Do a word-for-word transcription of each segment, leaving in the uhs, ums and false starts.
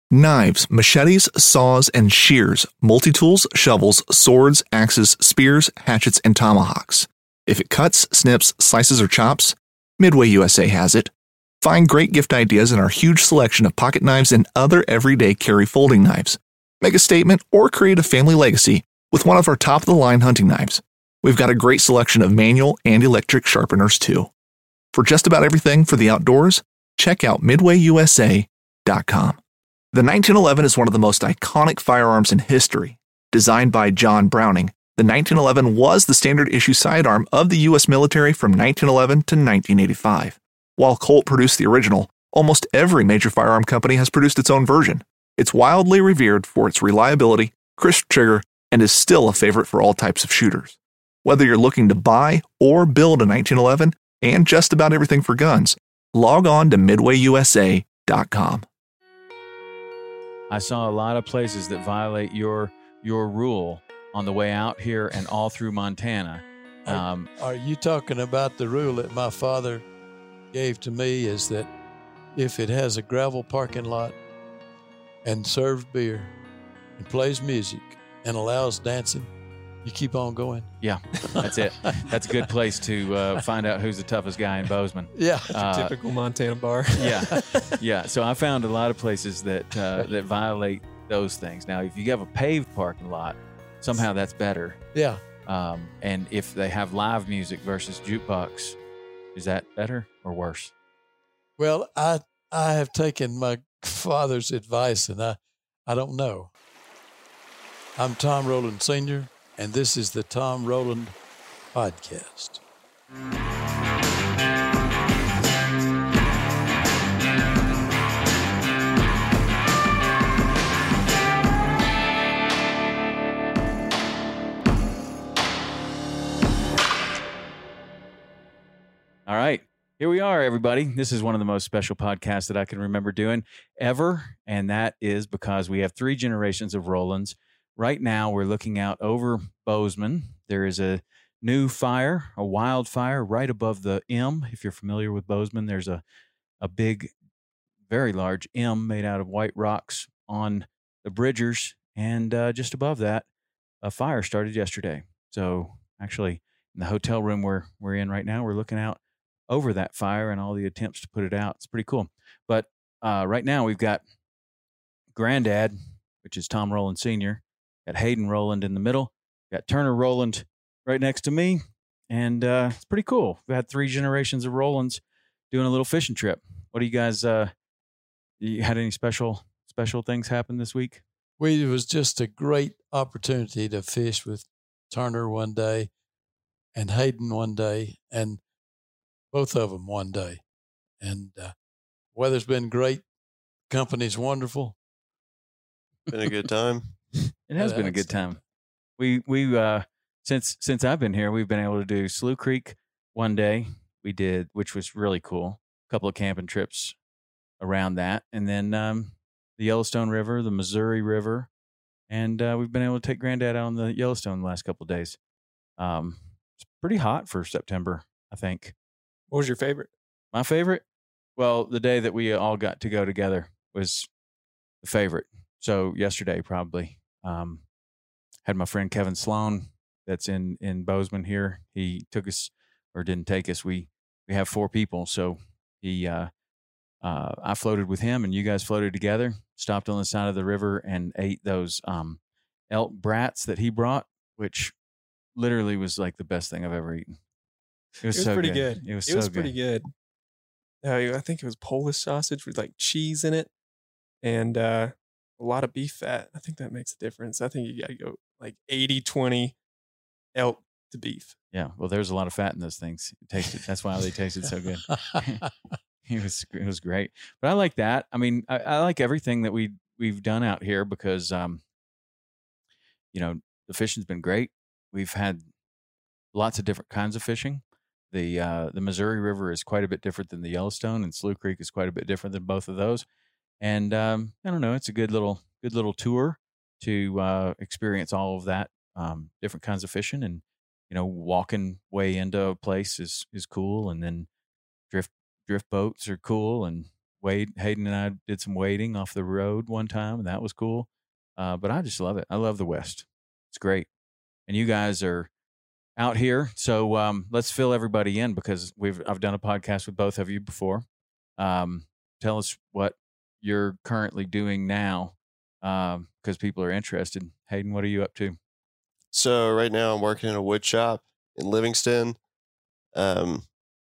Knives, machetes, saws, and shears, multi-tools, shovels, swords, axes, spears, hatchets, and tomahawks. If it cuts, snips, slices, or chops, Midway U S A has it. Find great gift ideas in our huge selection of pocket knives and other everyday carry folding knives. Make a statement or create a family legacy with one of our top-of-the-line hunting knives. We've got a great selection of manual and electric sharpeners, too. For just about everything for the outdoors, check out midway u s a dot com. The nineteen eleven is one of the most iconic firearms in history. Designed by John Browning, the nineteen eleven was the standard issue sidearm of the U S military from nineteen eleven to nineteen eighty-five. While Colt produced the original, almost every major firearm company has produced its own version. It's wildly revered for its reliability, crisp trigger, and is still a favorite for all types of shooters. Whether you're looking to buy or build a nineteen eleven and just about everything for guns, log on to midway u s a dot com. I saw a lot of places that violate your your rule on the way out here and all through Montana. Um, are, are you talking about the rule that my father gave to me, is that if it has a gravel parking lot and serves beer and plays music and allows dancing, you keep on going? Yeah, that's it. That's a good place to uh, find out who's the toughest guy in Bozeman. Yeah. Uh, typical Montana bar. yeah. Yeah. So I found a lot of places that uh, that violate those things. Now, if you have a paved parking lot, somehow that's better. Yeah. Um, and if they have live music versus jukebox, is that better or worse? Well, I I have taken my father's advice, and I, I don't know. I'm Tom Rowland Senior, and this is the Tom Rowland Podcast. All right. Here we are, everybody. This is one of the most special podcasts that I can remember doing ever, and that is because we have three generations of Rowlands. Right now, we're looking out over Bozeman. There is a new fire, a wildfire, right above the M. If you're familiar with Bozeman, there's a, a big, very large M made out of white rocks on the Bridgers, and uh, just above that, a fire started yesterday. So actually, in the hotel room we're, we're in right now, we're looking out over that fire and all the attempts to put it out. It's pretty cool. But uh, right now we've got Granddad, which is Tom Rowland Senior, got Hayden Rowland in the middle, got Turner Rowland right next to me, and uh, it's pretty cool. We've had three generations of Rowlands doing a little fishing trip. What do you guys, uh, you had any special special things happen this week? Well, it was just a great opportunity to fish with Turner one day and Hayden one day, and both of them one day. And uh, weather's been great. Company's wonderful. Been a good time. It has been a good time. We we uh since since I've been here, we've been able to do Slough Creek one day. We did, which was really cool. A couple of camping trips around that, and then um, the Yellowstone River, the Missouri River, and uh, we've been able to take Granddad out on the Yellowstone the last couple of days. Um, it's pretty hot for September, I think. What was your favorite? My favorite? Well, the day that we all got to go together was the favorite. So yesterday, probably. Um, had my friend Kevin Sloan that's in, in Bozeman here. He took us, or didn't take us. We, we have four people. So he, uh, uh, I floated with him and you guys floated together, stopped on the side of the river and ate those um, elk brats that he brought, which literally was like the best thing I've ever eaten. It was, it was so pretty good. good. It was it so was good. pretty good. Uh, I think it was Polish sausage with like cheese in it and uh, a lot of beef fat. I think that makes a difference. I think you got to go like eighty twenty elk to beef. Yeah. Well, there's a lot of fat in those things. It tasted, that's why they tasted so good. It was, it was great. But I like that. I mean, I, I like everything that we, we've done out here because, um, you know, the fishing's been great. We've had lots of different kinds of fishing. The uh, the Missouri River is quite a bit different than the Yellowstone, and Slough Creek is quite a bit different than both of those. And um, I don't know, it's a good little good little tour to uh, experience all of that, um, different kinds of fishing, and you know, walking way into a place is is cool, and then drift drift boats are cool, and Wade, Hayden and I did some wading off the road one time, and that was cool. Uh, but I just love it. I love the West. It's great. And you guys are out here. So um, let's fill everybody in because we've I've done a podcast with both of you before. Um, tell us what you're currently doing now because um, people are interested. Hayden, what are you up to? So right now I'm working in a wood shop in Livingston um,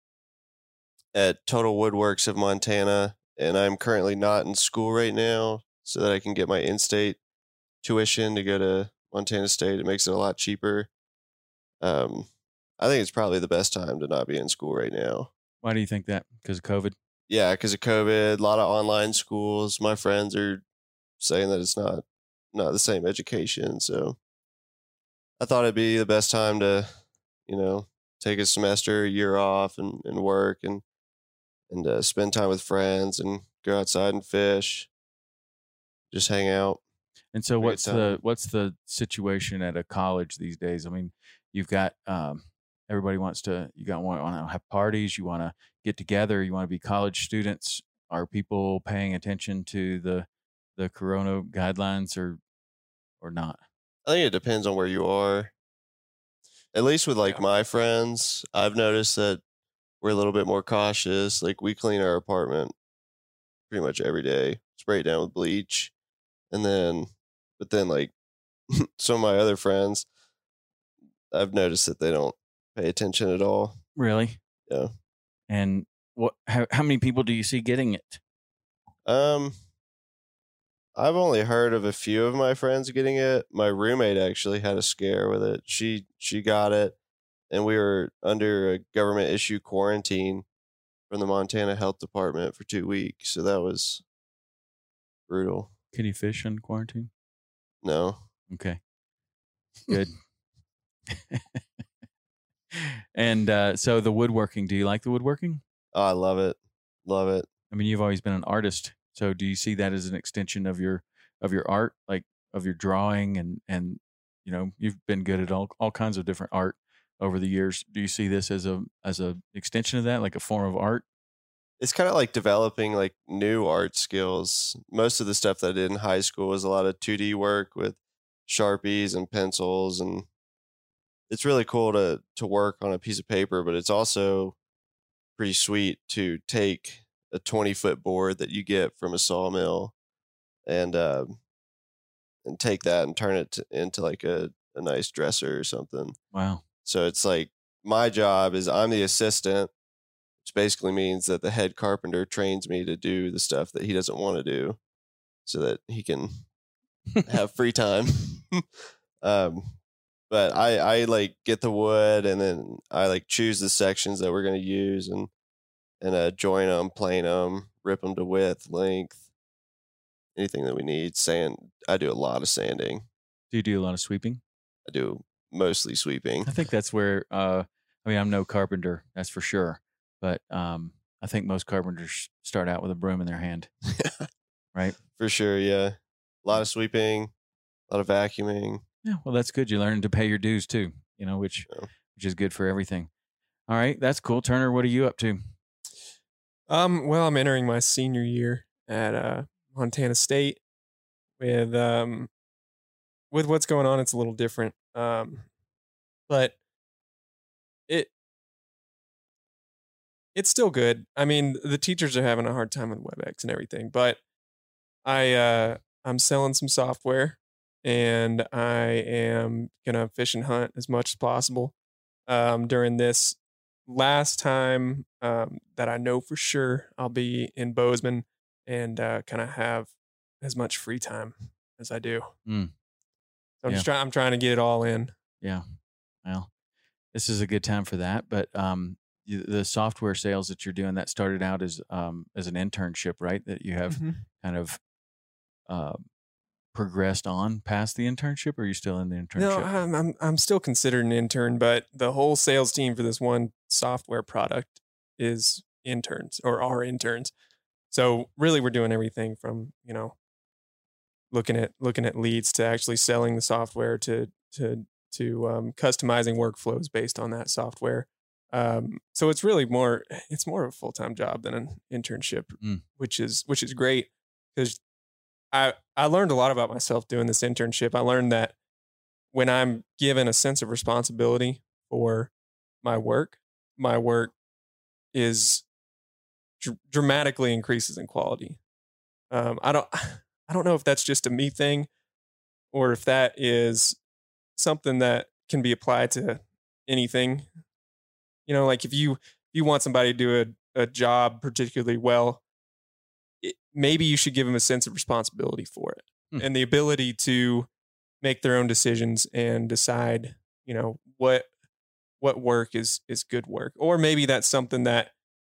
at Total Woodworks of Montana. And I'm currently not in school right now so that I can get my in-state tuition to go to Montana State. It makes it a lot cheaper. Um, I think it's probably the best time to not be in school right now. Why do you think that? Because of COVID? Yeah, because of COVID, a lot of online schools. My friends are saying that it's not not the same education. So I thought it'd be the best time to, you know, take a semester, a year off and, and work and and uh, spend time with friends and go outside and fish, just hang out. And so Have a good what's the time. what's the situation at a college these days? I mean, you've got um, everybody wants to you got want to have parties, you want to get together, you want to be college students. Are people paying attention to the the corona guidelines or or not? I think it depends on where you are. At least with like Yeah. my friends, I've noticed that we're a little bit more cautious. Like we clean our apartment pretty much every day, spray it down with bleach. And then, but then like some of my other friends, I've noticed that they don't pay attention at all. Really? Yeah. And what how, how many people do you see getting it? Um, I've only heard of a few of my friends getting it. My roommate actually had a scare with it. She she got it, and we were under a government issue quarantine from the Montana Health Department for two weeks. So that was brutal. Can you fish in quarantine? No. Okay. Good. And uh, so the woodworking, do you like the woodworking? Oh, I love it. Love it. I mean, you've always been an artist. So do you see that as an extension of your of your art, like of your drawing and and you know, you've been good at all all kinds of different art over the years. Do you see this as a as a extension of that, like a form of art? It's kind of like developing like new art skills. Most of the stuff that I did in high school was a lot of two D work with Sharpies and pencils, and it's really cool to to work on a piece of paper, but it's also pretty sweet to take a twenty foot board that you get from a sawmill and um, and take that and turn it to, into like a, a nice dresser or something. Wow. So it's like my job is I'm the assistant, which basically means that the head carpenter trains me to do the stuff that he doesn't want to do so that he can have free time. um, but I, I like get the wood and then I like choose the sections that we're going to use and, and uh, join them, plane them, rip them to width, length, anything that we need. Sand. I do a lot of sanding. Do you do a lot of sweeping? I do mostly sweeping. I think that's where uh I mean, I'm no carpenter, that's for sure. But um I think most carpenters start out with a broom in their hand, right? For sure, yeah. A lot of sweeping, a lot of vacuuming. Yeah, well, that's good. You learn to pay your dues too, you know, which Yeah. which is good for everything. All right, that's cool. Turner, what are you up to? Um, well, I'm entering my senior year at uh, Montana State. With um, with what's going on, it's a little different. Um, but it it's still good. I mean, the teachers are having a hard time with WebEx and everything, but I uh, I'm selling some software, and I am gonna fish and hunt as much as possible um, during this last time um, that I know for sure I'll be in Bozeman and uh, kind of have as much free time as I do. Mm. So I'm Yeah. just trying. I'm trying to get it all in. Yeah. Well, this is a good time for that. But um, you, the software sales that you're doing, that started out as um, as an internship, right? That you have Mhm. kind of uh, progressed on past the internship, or are you still in the internship? No, I'm, I'm I'm still considered an intern, but the whole sales team for this one software product is interns or are interns. So really, we're doing everything from you know looking at looking at leads to actually selling the software to to to um, customizing workflows based on that software. Um, so it's really more, it's more of a full-time job than an internship, Mm. which is, which is great because I, I learned a lot about myself doing this internship. I learned that when I'm given a sense of responsibility for my work, my work is dr- dramatically increases in quality. Um, I don't, I don't know if that's just a me thing or if that is something that can be applied to anything. You know, like if you if you want somebody to do a, a job particularly well, it, maybe you should give them a sense of responsibility for it Hmm. and the ability to make their own decisions and decide, you know, what what work is is good work. Or maybe that's something that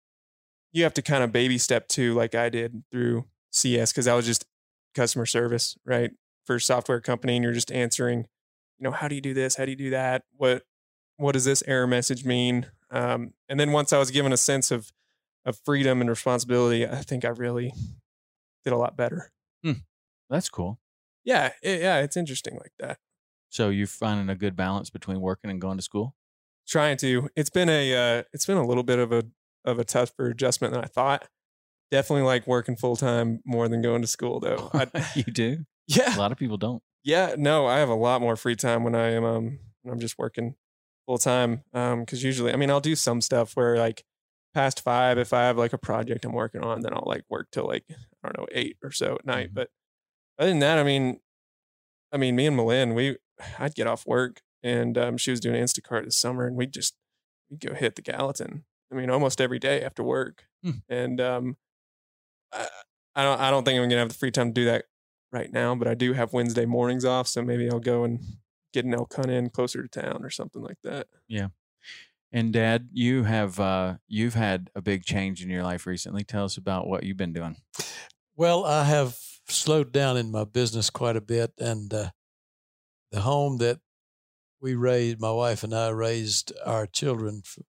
you have to kind of baby step to, like I did through C S, because I was just customer service, right, for a software company, and you're just answering, you know, how do you do this? How do you do that? What what does this error message mean? Um, and then once I was given a sense of of freedom and responsibility, I think I really did a lot better. That's cool. Yeah, it, yeah, it's interesting like that. So you're finding a good balance between working and going to school? Trying to. It's been a uh, it's been a little bit of a of a tougher adjustment than I thought. Definitely like working full time more than going to school though. I, You do? yeah, A lot of people don't. yeah. No, I have a lot more free time when I am um when I'm just working full time. Um, because usually, I mean, I'll do some stuff where like past five, if I have like a project I'm working on, then I'll like work till like I don't know eight or so at night. Mhm. But other than that, I mean, I mean, me and Malin, we I'd get off work and um, she was doing Instacart this summer, and we'd just we'd go hit the Gallatin. I mean, almost every day after work. Hmm. And um, I, I don't I don't think I'm gonna have the free time to do that right now, but I do have Wednesday mornings off, so maybe I'll go and get an elk hunt in closer to town or something like that. Yeah. And Dad, you have uh, you've had a big change in your life recently. Tell us about what you've been doing. Well, I have slowed down in my business quite a bit, and uh, the home that we raised, my wife and I raised our children for,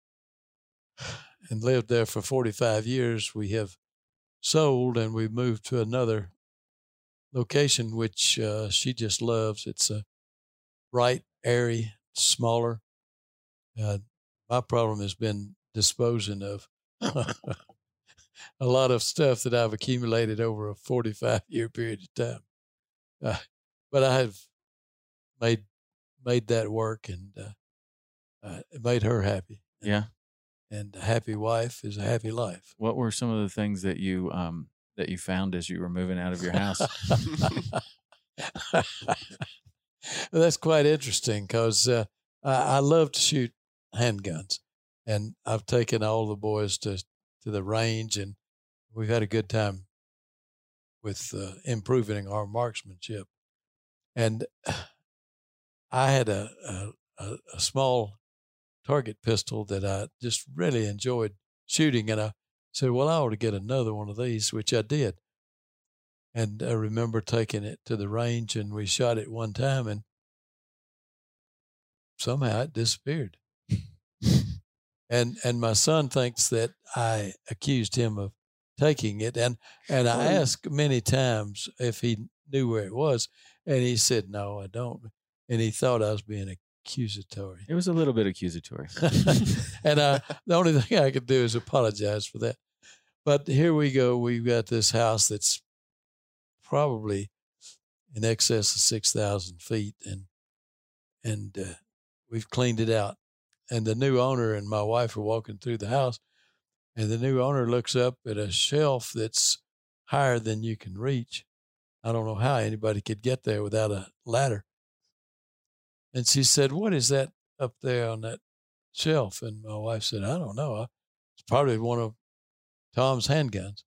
and lived there for forty-five years, we have sold, and we moved to another location, which uh, she just loves. It's a bright, airy, smaller. Uh, my problem has been disposing of a lot of stuff that I've accumulated over a forty-five year period of time. Uh, but I have made made that work, and uh, uh, it made her happy. And, Yeah. and a happy wife is a happy life. What were some of the things that you um, that you found as you were moving out of your house? That's quite interesting because uh, I, I love to shoot handguns, and I've taken all the boys to to the range, and we've had a good time with uh, improving our marksmanship. And I had a, a a small target pistol that I just really enjoyed shooting, and I said, "Well, I ought to get another one of these," which I did. And I remember taking it to the range, and we shot it one time, and somehow it disappeared. and and my son thinks that I accused him of taking it, and and I Oh. asked many times if he knew where it was, and he said, "No, I don't." And he thought I was being accusatory. It was a little bit accusatory. and uh, the only thing I could do is apologize for that. But here we go. We've got this house that's probably in excess of six thousand feet, and and uh, we've cleaned it out. And the new owner and my wife are walking through the house, and the new owner looks up at a shelf that's higher than you can reach. I don't know how anybody could get there without a ladder. And she said, "What is that up there on that shelf?" And my wife said, "I don't know. It's probably one of Tom's handguns."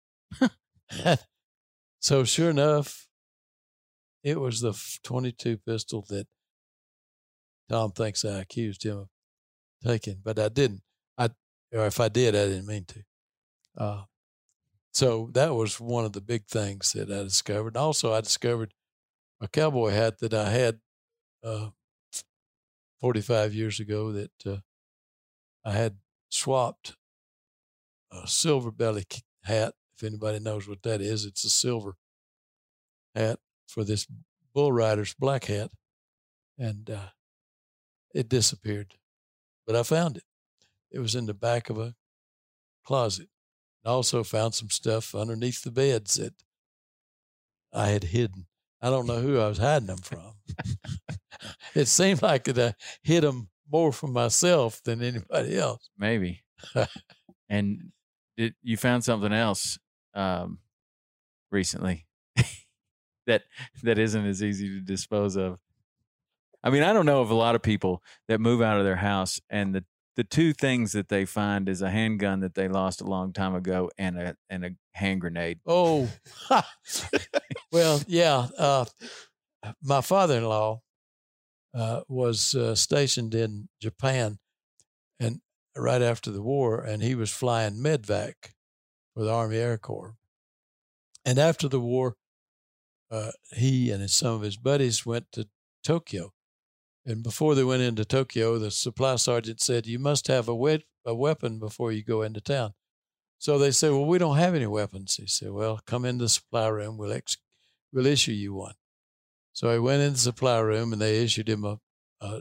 So sure enough, it was the twenty-two pistol that Tom thinks I accused him of taking, but I didn't. I, or if I did, I didn't mean to. Uh, so that was one of the big things that I discovered. Also, I discovered a cowboy hat that I had uh, forty-five years ago that uh, I had swapped a silver belly hat. If anybody knows what that is, it's a silver hat for this bull rider's black hat, and uh, it disappeared. But I found it. it was in the back of a closet. I also found some stuff underneath the beds that I had hidden. I don't know who I was hiding them from. It seemed like that I hid them more from myself than anybody else. Maybe. And did, you found something else um, recently that that isn't as easy to dispose of. I mean, I don't know of a lot of people that move out of their house and the, the two things that they find is a handgun that they lost a long time ago and a and a hand grenade. Oh, well, yeah. Uh, my father-in-law uh, was uh, stationed in Japan, and right after the war, and he was flying medvac for the Army Air Corps. And after the war, uh, he and his, some of his buddies went to Tokyo. And before they went into Tokyo, the supply sergeant said, "You must have a, we- a weapon before you go into town." So they said, "Well, we don't have any weapons." He said, "Well, come in the supply room. We'll ex- we'll issue you one." So he went in the supply room, and they issued him a, a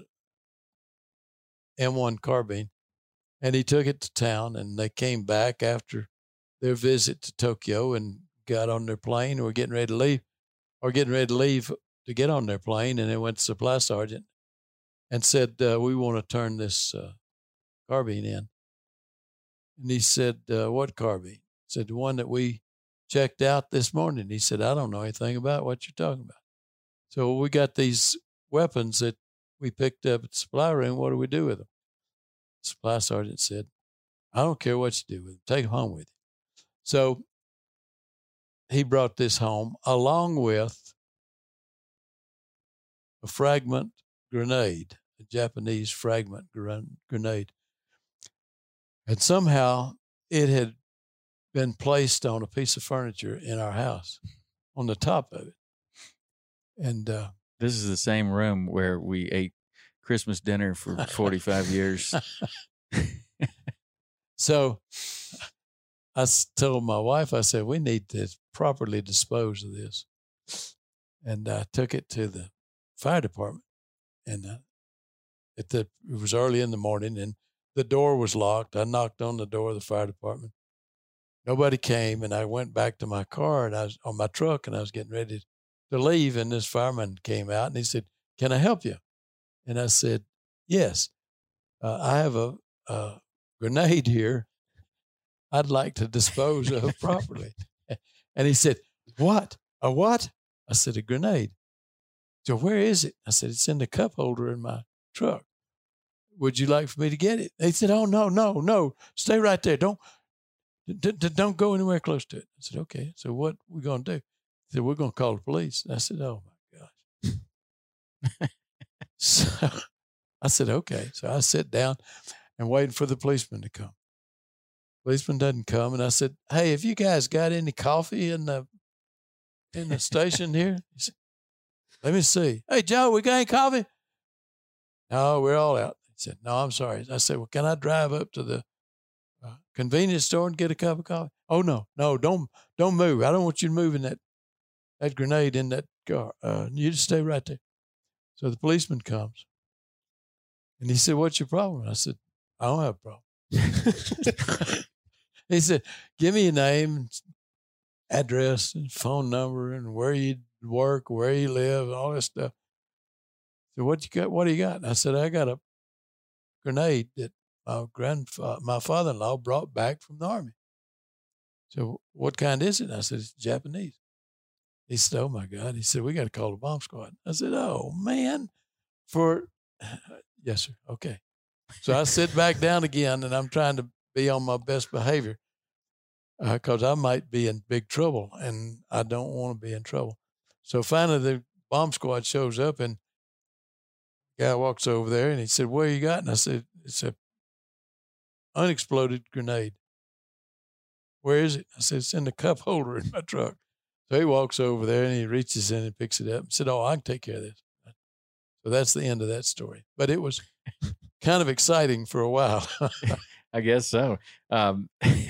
M one carbine. And he took it to town, and they came back after their visit to Tokyo and got on their plane and were getting ready to leave, or getting ready to leave to get on their plane. And they went to supply sergeant and said, uh, "We want to turn this uh, carbine in." And he said, uh, "What carbine?" He said, "The one that we checked out this morning." He said, "I don't know anything about what you're talking about." So we got these weapons that we picked up at the supply room. What do we do with them? The supply sergeant said, "I don't care what you do with them. Take them home with you." So he brought this home along with a fragment grenade, a Japanese fragment grenade. And somehow it had been placed on a piece of furniture in our house on the top of it. And uh, this is the same room where we ate Christmas dinner for forty-five years. So I told my wife, I said, "We need to properly dispose of this." And I took it to the fire department. And uh, at the, it was early in the morning, and the door was locked. I knocked on the door of the fire department. Nobody came, and I went back to my car, and I was on my truck, and I was getting ready to leave, and this fireman came out, and he said, "Can I help you?" And I said, "Yes, uh, I have a, a grenade here I'd like to dispose of properly." And he said, "What? A what?" I said, "A grenade." So where is it? I said, "It's in the cup holder in my truck. Would you like for me to get it?" They said, "Oh, no, no, no. Stay right there. Don't, d- d- don't go anywhere close to it." I said, "Okay. So what we going to do?" He said, "We're going to call the police." I said, "Oh my gosh." So I said, "Okay." So I sit down and waiting for the policeman to come. Policeman doesn't come. And I said, "Hey, have you guys got any coffee in the, in the station here?" He said, "Let me see." "Hey, Joe, we got any coffee?" "No, we're all out." He said, "No, I'm sorry." I said, "Well, can I drive up to the uh, convenience store and get a cup of coffee?" "Oh, no, no, don't, don't move. I don't want you to move in that, that grenade in that car. Uh, you just stay right there." So the policeman comes, and he said, "What's your problem?" I said, "I don't have a problem." He said, "Give me your name, address, and phone number, and where you work, where you live, and all this stuff." So what you got? What do you got? And I said, "I got a grenade that my grandfather, my father-in-law brought back from the Army." So what kind is it? And I said, "It's Japanese." He said, "Oh my God." He said, "We got to call the bomb squad." I said, "Oh man, for," "Yes, sir." "Okay." So I sit back down again, and I'm trying to be on my best behavior because uh, I might be in big trouble, and I don't want to be in trouble. So finally the bomb squad shows up, and the guy walks over there, and he said, "What you got?" And I said, "It's a unexploded grenade." "Where is it?" I said, "It's in the cup holder in my truck." So he walks over there, and he reaches in and picks it up and said, "Oh, I can take care of this." So that's the end of that story. But it was kind of exciting for a while. I guess so. Um,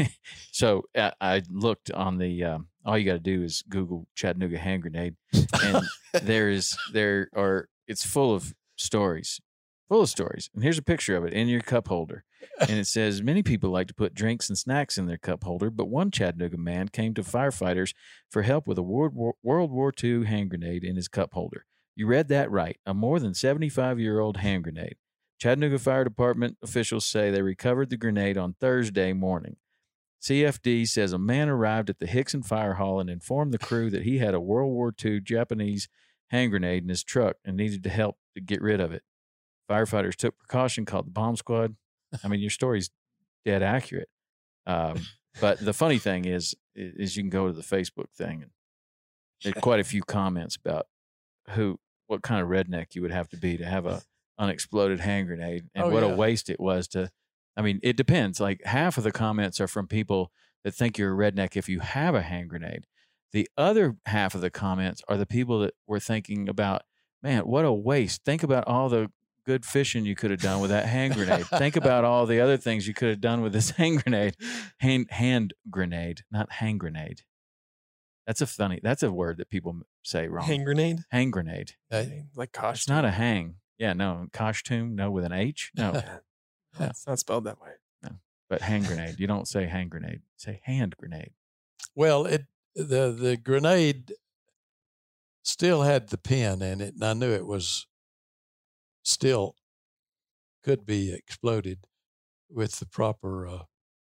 so I, I looked on the, um, all you got to do is Google Chattanooga hand grenade. And there is, there are, it's full of stories. full of stories. And here's a picture of it in your cup holder. And it says, many people like to put drinks and snacks in their cup holder, but one Chattanooga man came to firefighters for help with a World War, World War Two hand grenade in his cup holder. You read that right. A more than seventy-five-year-old hand grenade. Chattanooga Fire Department officials say they recovered the grenade on Thursday morning. C F D says a man arrived at the Hickson Fire Hall and informed the crew that he had a World War Two Japanese hand grenade in his truck and needed to help to get rid of it. Firefighters took precaution, called the bomb squad. I mean, your story's dead accurate. Um, but the funny thing is, is you can go to the Facebook thing and there's quite a few comments about who, what kind of redneck you would have to be to have a unexploded hand grenade, and Oh, what yeah. a waste it was to. I mean, it depends. Like half of the comments are from people that think you're a redneck if you have a hand grenade. The other half of the comments are the people that were thinking about, man, what a waste. Think about all the good fishing you could have done with that hand grenade. Think about all the other things you could have done with this hand grenade. Hand, hand grenade, not hand grenade. That's a funny, that's a word that people say wrong. Hand grenade? Hand grenade. Uh, Like It's costume. not a hang. Yeah, no. Costume, no, with an H. No, Yeah. It's not spelled that way. but hand grenade. You don't say hand grenade. You say hand grenade. Well, it the the grenade still had the pin in it, and I knew it was still could be exploded with the proper, uh,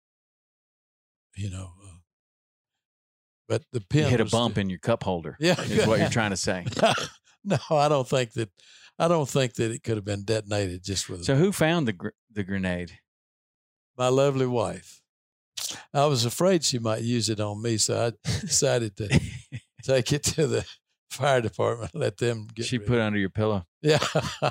you know. Uh, but the pin You hit a was bump the- in your cup holder. Yeah, Is what you're trying to say. No, I don't think that. I don't think that it could have been detonated just with So who found the gr- the grenade? my lovely wife. I was afraid she might use it on me, so I decided to take it to the fire department, let them get She rid put of it under your pillow. it. Yeah.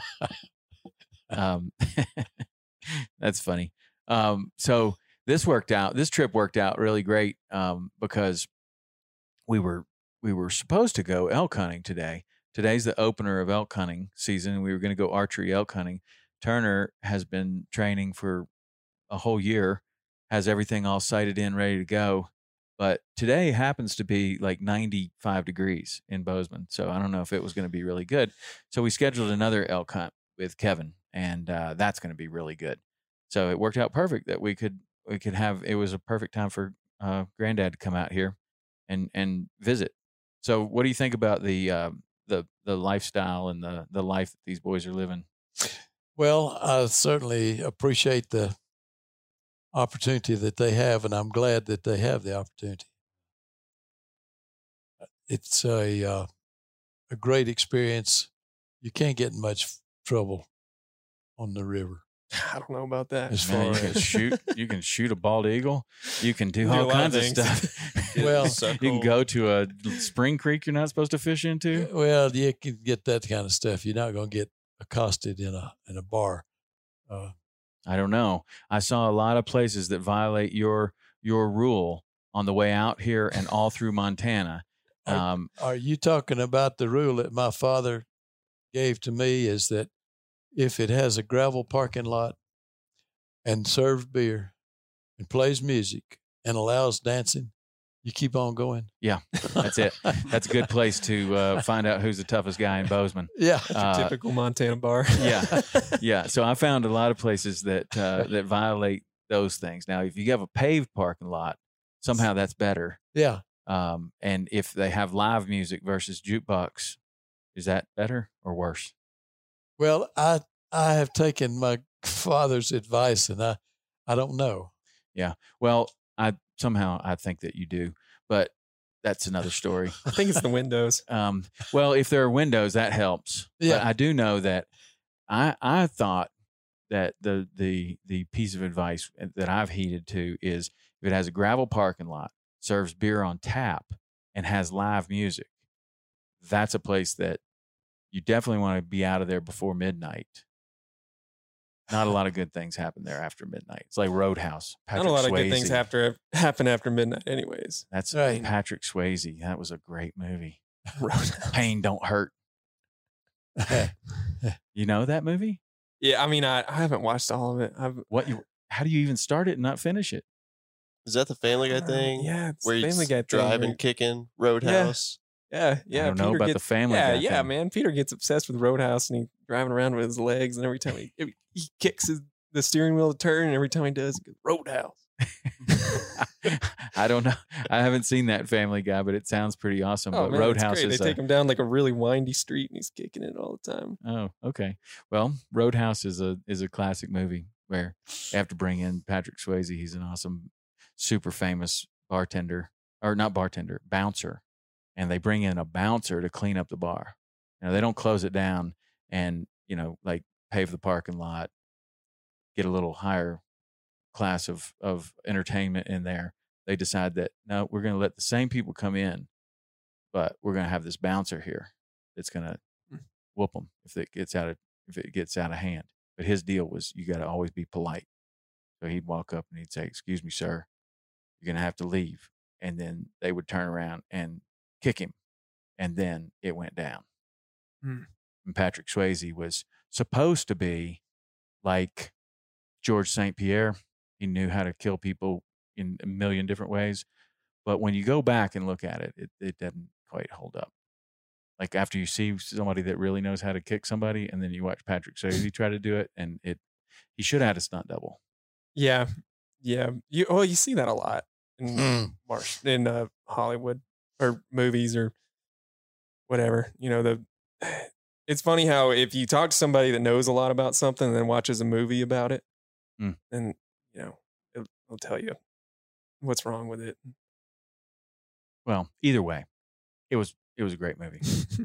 Um, that's funny. Um, so this worked out. This trip worked out really great um, because we were we were supposed to go elk hunting today. Today's the opener of elk hunting season. We were going to go archery elk hunting. Turner has been training for a whole year, has everything all sighted in, ready to go. But today happens to be like ninety-five degrees in Bozeman. So I don't know if it was going to be really good. So we scheduled another elk hunt with Kevin, and uh, that's going to be really good. So it worked out perfect that we could we could have. It was a perfect time for uh, Granddad to come out here and and visit. So what do you think about the uh, the the lifestyle and the the life that these boys are living? Well, I certainly appreciate the opportunity that they have, and I'm glad that they have the opportunity. It's a uh, a great experience. You can't get in much trouble on the river. I don't know about that. As Man, you far can as- shoot. You can shoot a bald eagle. You can do You can do all a lot of kinds of things. stuff. Well, you can go to a spring creek you're not supposed to fish into. Well, you can get that kind of stuff. You're not going to get accosted in a in a bar. Uh, I don't know. I saw a lot of places that violate your your rule on the way out here and all through Montana. Um, Are you talking about the rule that my father gave to me? Is that if it has a gravel parking lot and serves beer and plays music and allows dancing, you keep on going? yeah, that's it. That's a good place to uh, find out who's the toughest guy in Bozeman. Yeah. Uh, Typical Montana bar. yeah, yeah. So I found a lot of places that uh, that violate those things. Now, if you have a paved parking lot, somehow that's better. Yeah. Um, and if they have live music versus jukebox, is that better or worse? Well, I I have taken my father's advice, and I I don't know. Well, I somehow I think that you do, but that's another story. I think it's the windows. Um, well, if there are windows, that helps. Yeah. But I do know that I I thought that the the the piece of advice that I've heeded to is if it has a gravel parking lot, serves beer on tap, and has live music, that's a place that you definitely want to be out of there before midnight. Not a lot of good things happen there after midnight. It's like Roadhouse. Patrick Not a lot of Swayze. good things after happen after midnight, anyways. That's Right. Patrick Swayze. That was a great movie. Roadhouse. Pain Don't Hurt. You know that movie? Yeah, I mean, I, I haven't watched all of it. I've What you? How do you even start it and not finish it? Is that the Family Guy uh, thing? Yeah, it's Where the Family he's Guy thing, driving, right? kicking, Roadhouse. Yeah, yeah. I don't know Peter about the gets, Family Yeah, Guy yeah, thing. man. Peter gets obsessed with Roadhouse, and he driving around with his legs, and every time he every, he kicks his, the steering wheel to turn, and every time he does, he goes, Roadhouse. I don't know. I haven't seen that Family Guy, but it sounds pretty awesome. Oh, but man, Roadhouse it's great. is They a, take him down like a really windy street, and he's kicking it all the time. oh, okay. Well, Roadhouse is a is a classic movie where you have to bring in Patrick Swayze. He's an awesome, super famous bartender, or not bartender, bouncer, and they bring in a bouncer to clean up the bar. You know, they don't close it down and you know like pave the parking lot, get a little higher class of of entertainment in there. They decide that no, we're going to let the same people come in, but we're going to have this bouncer here that's going to whoop them if it gets out of if it gets out of hand. But his deal was you got to always be polite. So he'd walk up and he'd say, "Excuse me, sir, you're going to have to leave." And then they would turn around and kick him, and then it went down. Hmm. And Patrick Swayze was supposed to be like George Saint Pierre. He knew how to kill people in a million different ways. But when you go back and look at it, it, it doesn't quite hold up. Like after you see somebody that really knows how to kick somebody, and then you watch Patrick Swayze try to do it, and it he should have had a stunt double. Yeah, yeah. You oh, you see that a lot in Mm. Marsh in uh, Hollywood or movies or whatever. You know, the it's funny how if you talk to somebody that knows a lot about something and then watches a movie about it, Mm. then you know it'll, it'll tell you what's wrong with it. Well, either way, it was it was a great movie.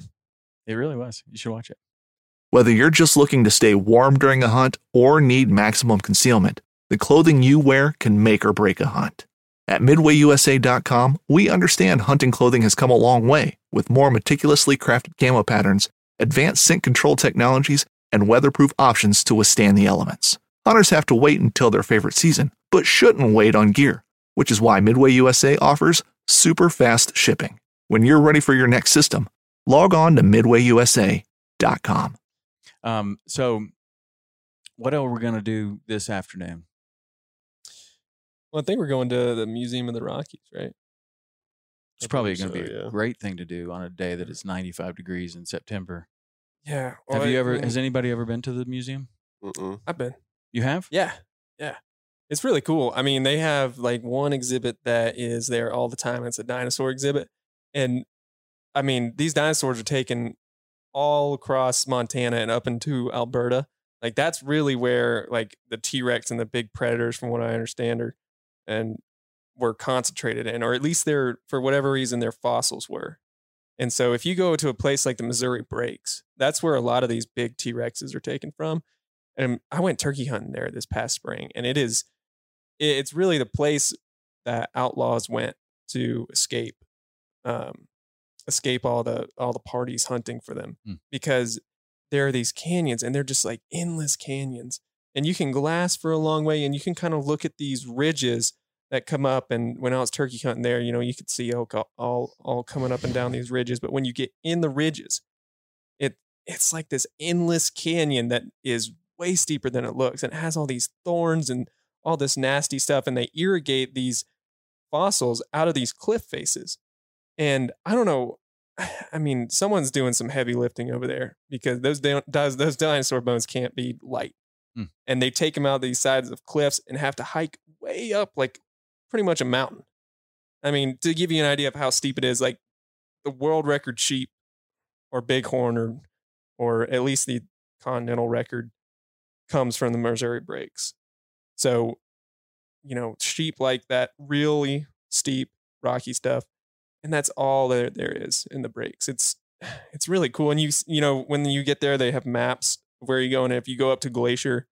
It really was. You should watch it. Whether you're just looking to stay warm during a hunt or need maximum concealment, the clothing you wear can make or break a hunt. At midway U S A dot com, we understand hunting clothing has come a long way with more meticulously crafted camo patterns, advanced scent control technologies, and weatherproof options to withstand the elements. Hunters have to wait until their favorite season, but shouldn't wait on gear, which is why Midway U S A offers super fast shipping. When you're ready for your next system, log on to midway U S A dot com. Um, so, what are we going to do this afternoon? Well, I think we're going to the Museum of the Rockies, right? It's I probably believe going to so, be a yeah. great thing to do on a day that it's ninety-five degrees in September. Yeah. Have well, you I ever? mean, Has anybody ever been to the museum? Mm-mm. I've been. You have? Yeah. Yeah. It's really cool. I mean, they have like one exhibit that is there all the time. It's a dinosaur exhibit. And I mean, these dinosaurs are taken all across Montana and up into Alberta. Like that's really where like the T-Rex and the big predators, from what I understand, are and were concentrated in, or at least they're, for whatever reason, their fossils were. And so if you go to a place like the Missouri Breaks, that's where a lot of these big T-Rexes are taken from. And I went turkey hunting there this past spring, and it is, it's really the place that outlaws went to escape, um, escape all the all the parties hunting for them, Hmm. because there are these canyons, and they're just like endless canyons, and you can glass for a long way, and you can kind of look at these ridges that come up. And when I was turkey hunting there, you know, you could see elk all all, all coming up and down these ridges. But when you get in the ridges, it it's like this endless canyon that is way steeper than it looks, and it has all these thorns and all this nasty stuff, and they irrigate these fossils out of these cliff faces. And I don't know, I mean, someone's doing some heavy lifting over there, because those di- those those dinosaur bones can't be light. Hmm. And they take them out these sides of cliffs and have to hike way up, like pretty much a mountain. I mean, to give you an idea of how steep it is, like the world record sheep or bighorn, or or at least the continental record, comes from the Missouri Breaks. So, you know, sheep like that really steep, rocky stuff, and that's all there there is in the breaks. It's it's really cool. And you s- you know, when you get there, they have maps of where you go, and if you go up to Glacier,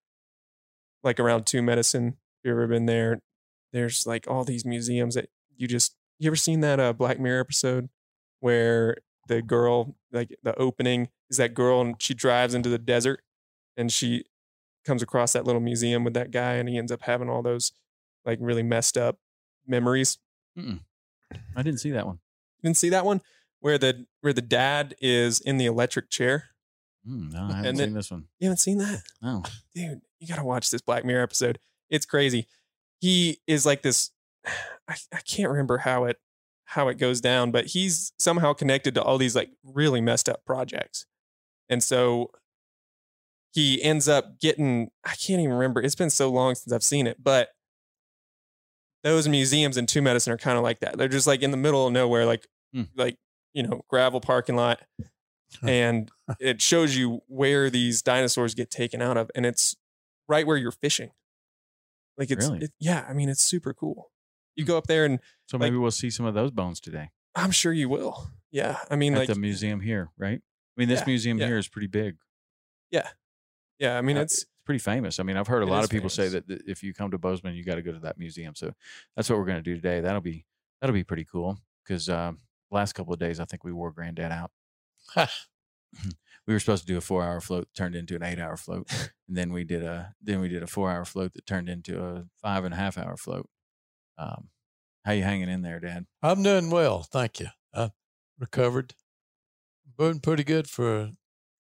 like around Two Medicine, if you've ever been there, there's like all these museums that you just, you ever seen that uh, Black Mirror episode where the girl, like the opening is that girl and she drives into the desert, and she comes across that little museum with that guy, and he ends up having all those like really messed up memories. Mm-mm. I didn't see that one. You didn't see that one where the where the dad is in the electric chair? Mm, no, I haven't And seen then- this one. You haven't seen that? No. Dude, you gotta watch this Black Mirror episode. It's crazy. He is like this. I, I can't remember how it how it goes down, but he's somehow connected to all these like really messed up projects. And so he ends up getting, I can't even remember. It's been so long since I've seen it, but those museums in Two Medicine are kind of like that. They're just like in the middle of nowhere, like, Hmm. like, you know, gravel parking lot. And it shows you where these dinosaurs get taken out of. And it's right where you're fishing. Like it's, Really? it, yeah, I mean, it's super cool. You go up there and So maybe we'll see some of those bones today I'm sure you will. Yeah. I mean, at like, the museum here, right? I mean, this Yeah, museum yeah. here is pretty big. yeah. Yeah. I mean, Uh, it's, pretty famous. I mean, I've heard a It lot is of people say famous. that, that if you come to Bozeman, you got to go to that museum. So that's what we're going to do today. That'll be that'll be pretty cool because uh, last couple of days I think we wore Granddad out. We were supposed to do a four hour float, turned into an eight hour float, and then we did a then we did a four hour float that turned into a five and a half hour float. Um, how you hanging in there, Dad? I'm doing well, thank you. I recovered, doing pretty good for an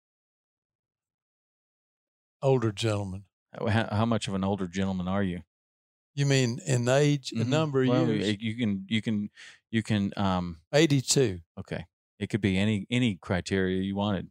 older gentleman. How, how much of an older gentleman are you? You mean in age, a Mhm. number of Well, years? you can you can you can um eighty-two. okay. It could be any any criteria you wanted.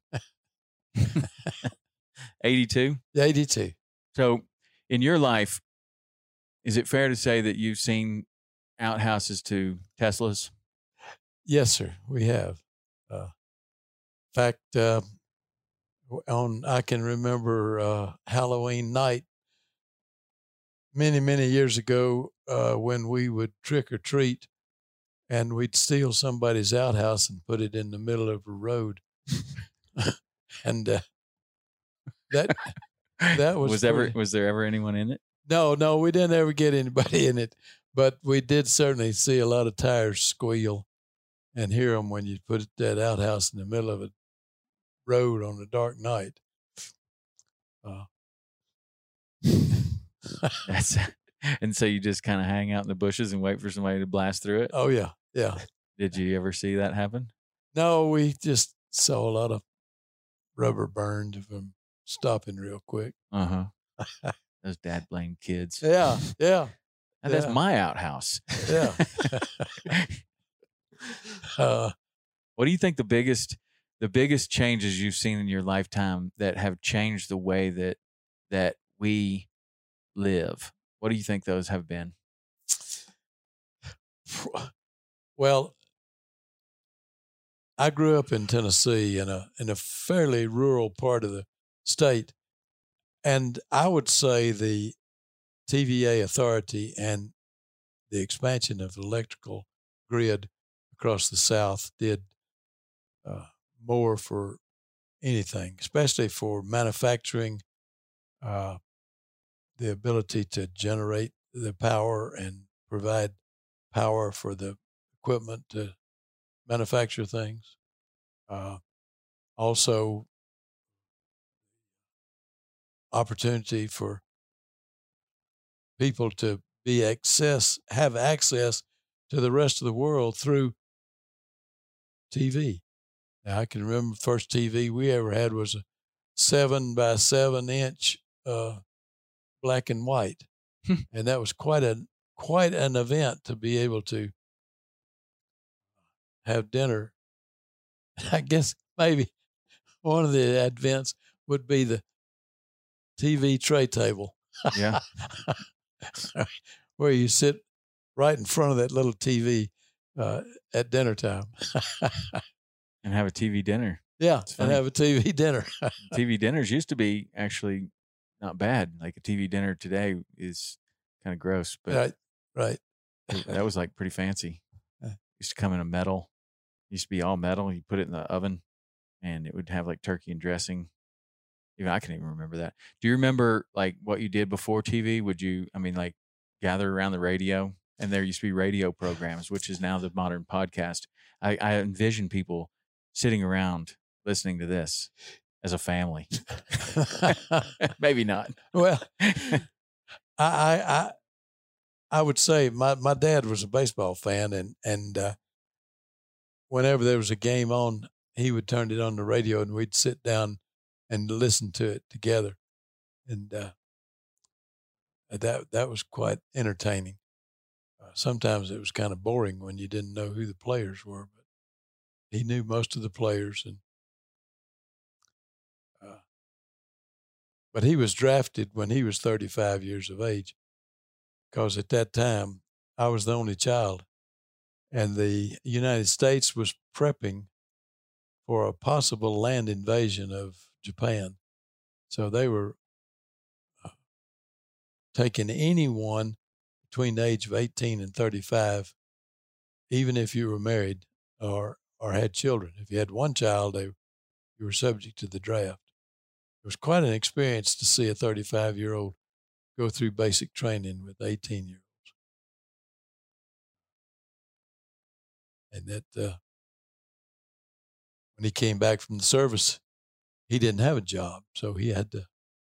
eighty-two. eighty-two. So, in your life, is it fair to say that you've seen outhouses to Teslas? Yes, sir. We have. Uh, in fact, uh, on I can remember uh, Halloween night many, many years ago uh, when we would trick or treat, and we'd steal somebody's outhouse and put it in the middle of a road, and uh, that that was was ever pretty- was there ever anyone in it? no, no, we didn't ever get anybody in it, but we did certainly see a lot of tires squeal and hear them when you put that outhouse in the middle of a road on a dark night. Uh, That's and so you just kind of hang out in the bushes and wait for somebody to blast through it. oh yeah, yeah. Did you ever see that happen? No, we just saw a lot of rubber burned from stopping real quick. Uh huh. Those dad blame kids. Yeah, yeah, Now, that's yeah. my outhouse. yeah. uh, What do you think the biggest the biggest changes you've seen in your lifetime that have changed the way that that we live? What do you think those have been? well, I grew up in Tennessee in a in a fairly rural part of the state, and I would say the T V A authority and the expansion of the electrical grid across the South did uh, more for anything, especially for manufacturing, uh, the ability to generate the power and provide power for the equipment to manufacture things. Uh, also, opportunity for people to be access, have access to the rest of the world through T V. Now, I can remember the first T V we ever had was a seven by seven inch uh, black and white, and that was quite a quite an event to be able to have dinner. I guess maybe one of the advents would be the T V tray table. Yeah. Where you sit right in front of that little T V uh, at dinner time. And have a T V dinner. Yeah, It's and funny. have a T V dinner. T V dinners used to be actually not bad. Like a T V dinner today is kind of gross, but right, right. that was like pretty fancy. Yeah. Used to come in a metal. Used to be all metal. You put it in the oven, and it would have like turkey and dressing. Even I can even remember that. Do you remember like what you did before T V? Would you? I mean, like gather around the radio, and there used to be radio programs, which is now the modern podcast. I, I envision people sitting around listening to this as a family. Maybe not. Well, I, I, I, I would say my, my dad was a baseball fan, and and uh, whenever there was a game on, he would turn it on the radio, and we'd sit down and listen to it together, and uh, that that was quite entertaining. Uh, sometimes it was kind of boring when you didn't know who the players were, but he knew most of the players, and uh, but he was drafted when he was thirty-five years of age, because at that time I was the only child, and the United States was prepping for a possible land invasion of Japan. So they were uh, taking anyone between the age of eighteen and thirty-five, even if you were married or or had children. If you had one child, they, you were subject to the draft. It was quite an experience to see a thirty-five-year-old go through basic training with eighteen-year-olds. And that uh, when he came back from the service, he didn't have a job, so he had to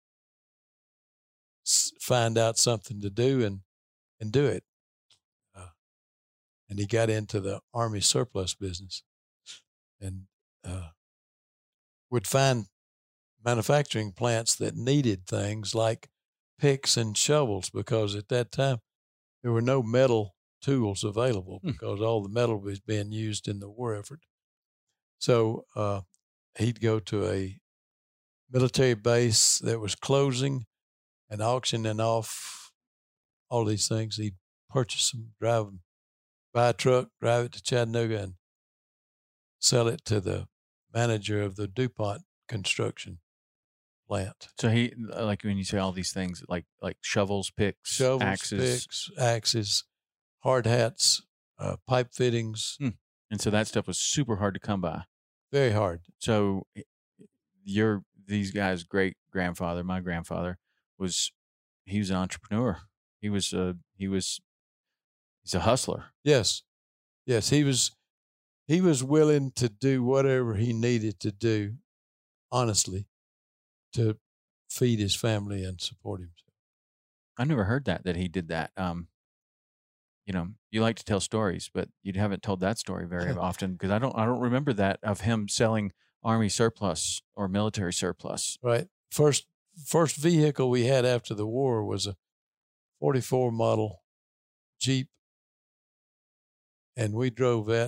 s- find out something to do and, and do it. Uh, and he got into the Army surplus business and uh, would find manufacturing plants that needed things like picks and shovels, because at that time there were no metal tools available because all the metal was being used in the war effort. So uh, he'd go to a military base that was closing and auctioning off all these things. He'd purchase them, drive them, buy a truck, drive it to Chattanooga, and sell it to the manager of the DuPont construction plant. So he, like when you say all these things, like like shovels, picks, Shovels, axes, picks, axes, hard hats, uh, pipe fittings. Hmm. And so that stuff was super hard to come by. Very hard. So your these guys' great grandfather, my grandfather, was he was an entrepreneur. He was a he was he's a hustler. Yes, yes. He was he was willing to do whatever he needed to do, honestly, to feed his family and support himself. I never heard that that he did that. Um, you know, you like to tell stories, but you haven't told that story very often, because I don't I don't remember that of him selling Army surplus or military surplus. Right. First first vehicle we had after the war was a forty-four model Jeep, and we drove that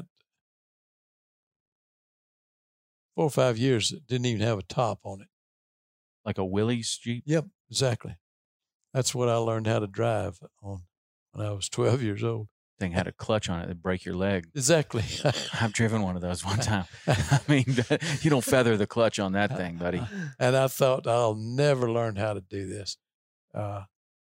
four or five years. It didn't even have a top on it. Like a Willys Jeep? Yep, exactly. That's what I learned how to drive on when I was twelve years old. Thing had a clutch on it that'd break your leg. Exactly. I've driven one of those one time. I mean, you don't feather the clutch on that thing, buddy. And I thought, I'll never learn how to do this. Uh,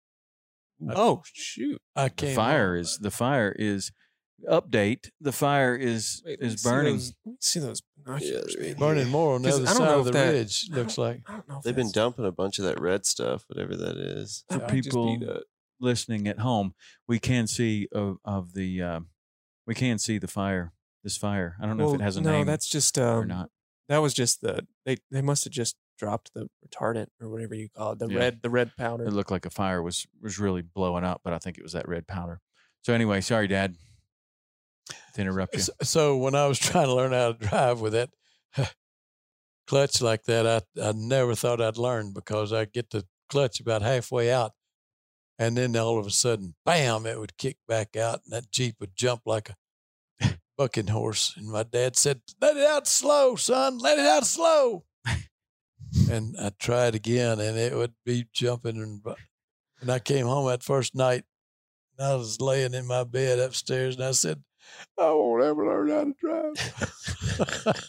Oh shoot! I The came fire home. is the fire is update. The fire is Wait, let me is see burning. those- let me see those binoculars, Yeah, man. burning more on the 'Cause other I don't side know of the if that- ridge, I looks don't- like. I don't know. If They've been that's- dumping a bunch of that red stuff, whatever that is. that For might just be people- the- Listening at home, we can see of, of the uh, we can see the fire. This fire. I don't know well, if it has a no, name that's just or um, not. that was just the they they must have just dropped the retardant or whatever you call it, the Yeah. red the red powder. It looked like a fire was was really blowing up, but I think it was that red powder. So anyway, sorry, Dad, to interrupt you. So, so when I was trying to learn how to drive with that clutch like that, I, I never thought I'd learn, because I'd get the clutch about halfway out, and then all of a sudden, bam, it would kick back out, and that Jeep would jump like a bucking horse. And my dad said, "Let it out slow, son, let it out slow." And I tried again, and it would be jumping. And, and I came home that first night, and I was laying in my bed upstairs, and I said, "I won't ever learn how to drive."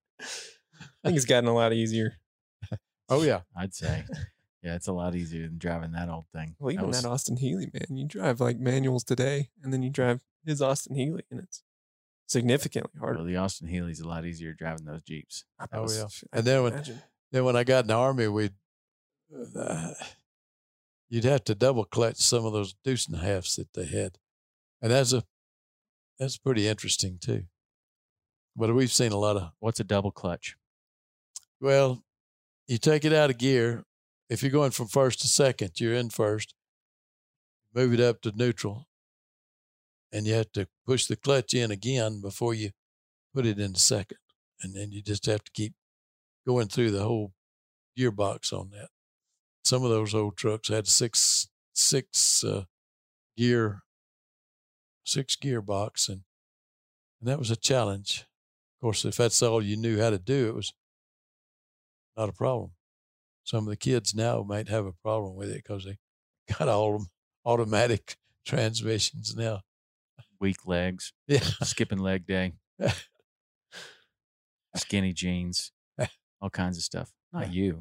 I think it's gotten a lot easier. Oh, yeah. I'd say, yeah, it's a lot easier than driving that old thing. Well, even was- that Austin Healey, man, you drive like manuals today, and then you drive his Austin Healey, and it's significantly harder. well, the Austin Healey's a lot easier driving those Jeeps. That Oh, was- yeah. I And then can when- imagine. Then when I got in the Army, we'd, uh, you'd have to double clutch some of those deuce and a halves that they had. And that's a, that's pretty interesting too. But we've seen a lot of, What's a double clutch? well, you take it out of gear. If you're going from first to second, you're in first. Move it up to neutral. And you have to push the clutch in again before you put it into second. And then you just have to keep going through the whole gearbox on that. Some of those old trucks had six, six uh, gear, six gearbox. And, and that was a challenge. Of course, if that's all you knew how to do, it was not a problem. some of the kids now might have a problem with it because they got all automatic transmissions now. Weak legs, Yeah. skipping leg day, skinny jeans, all kinds of stuff. Not you.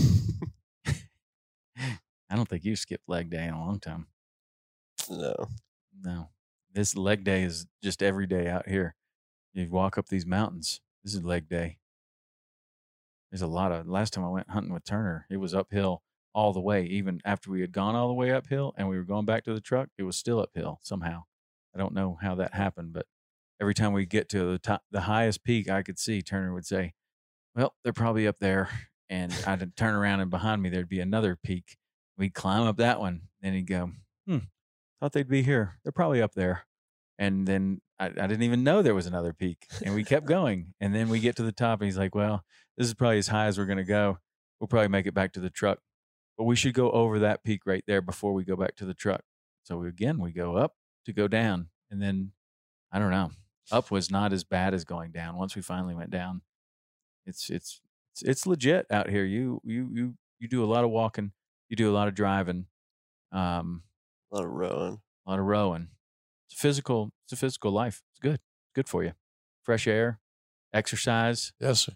I don't think you skipped leg day in a long time. No. No. This leg day is just every day out here. You walk up these mountains. This is leg day. There's a lot of, last time I went hunting with Turner, it was uphill all the way. Even after we had gone all the way uphill and we were going back to the truck, it was still uphill somehow. I don't know how that happened, but every time we get to the top, the highest peak I could see, Turner would say, well, they're probably up there. And I'd turn around and behind me, there'd be another peak. We'd climb up that one. Then he'd go, hmm, thought they'd be here. They're probably up there. And then I, I didn't even know there was another peak. And we kept going. And then we get to the top and he's like, well, this is probably as high as we're going to go. We'll probably make it back to the truck. But we should go over that peak right there before we go back to the truck. So we, again, we go up to go down. And then, I don't know, up was not as bad as going down. Once we finally went down, it's it's it's, it's legit out here. You you you you do a lot of walking. You do a lot of driving. Um, A lot of rowing. a lot of rowing. It's a physical. It's a physical life. It's good. It's good for you. Fresh air, exercise, Yes, sir.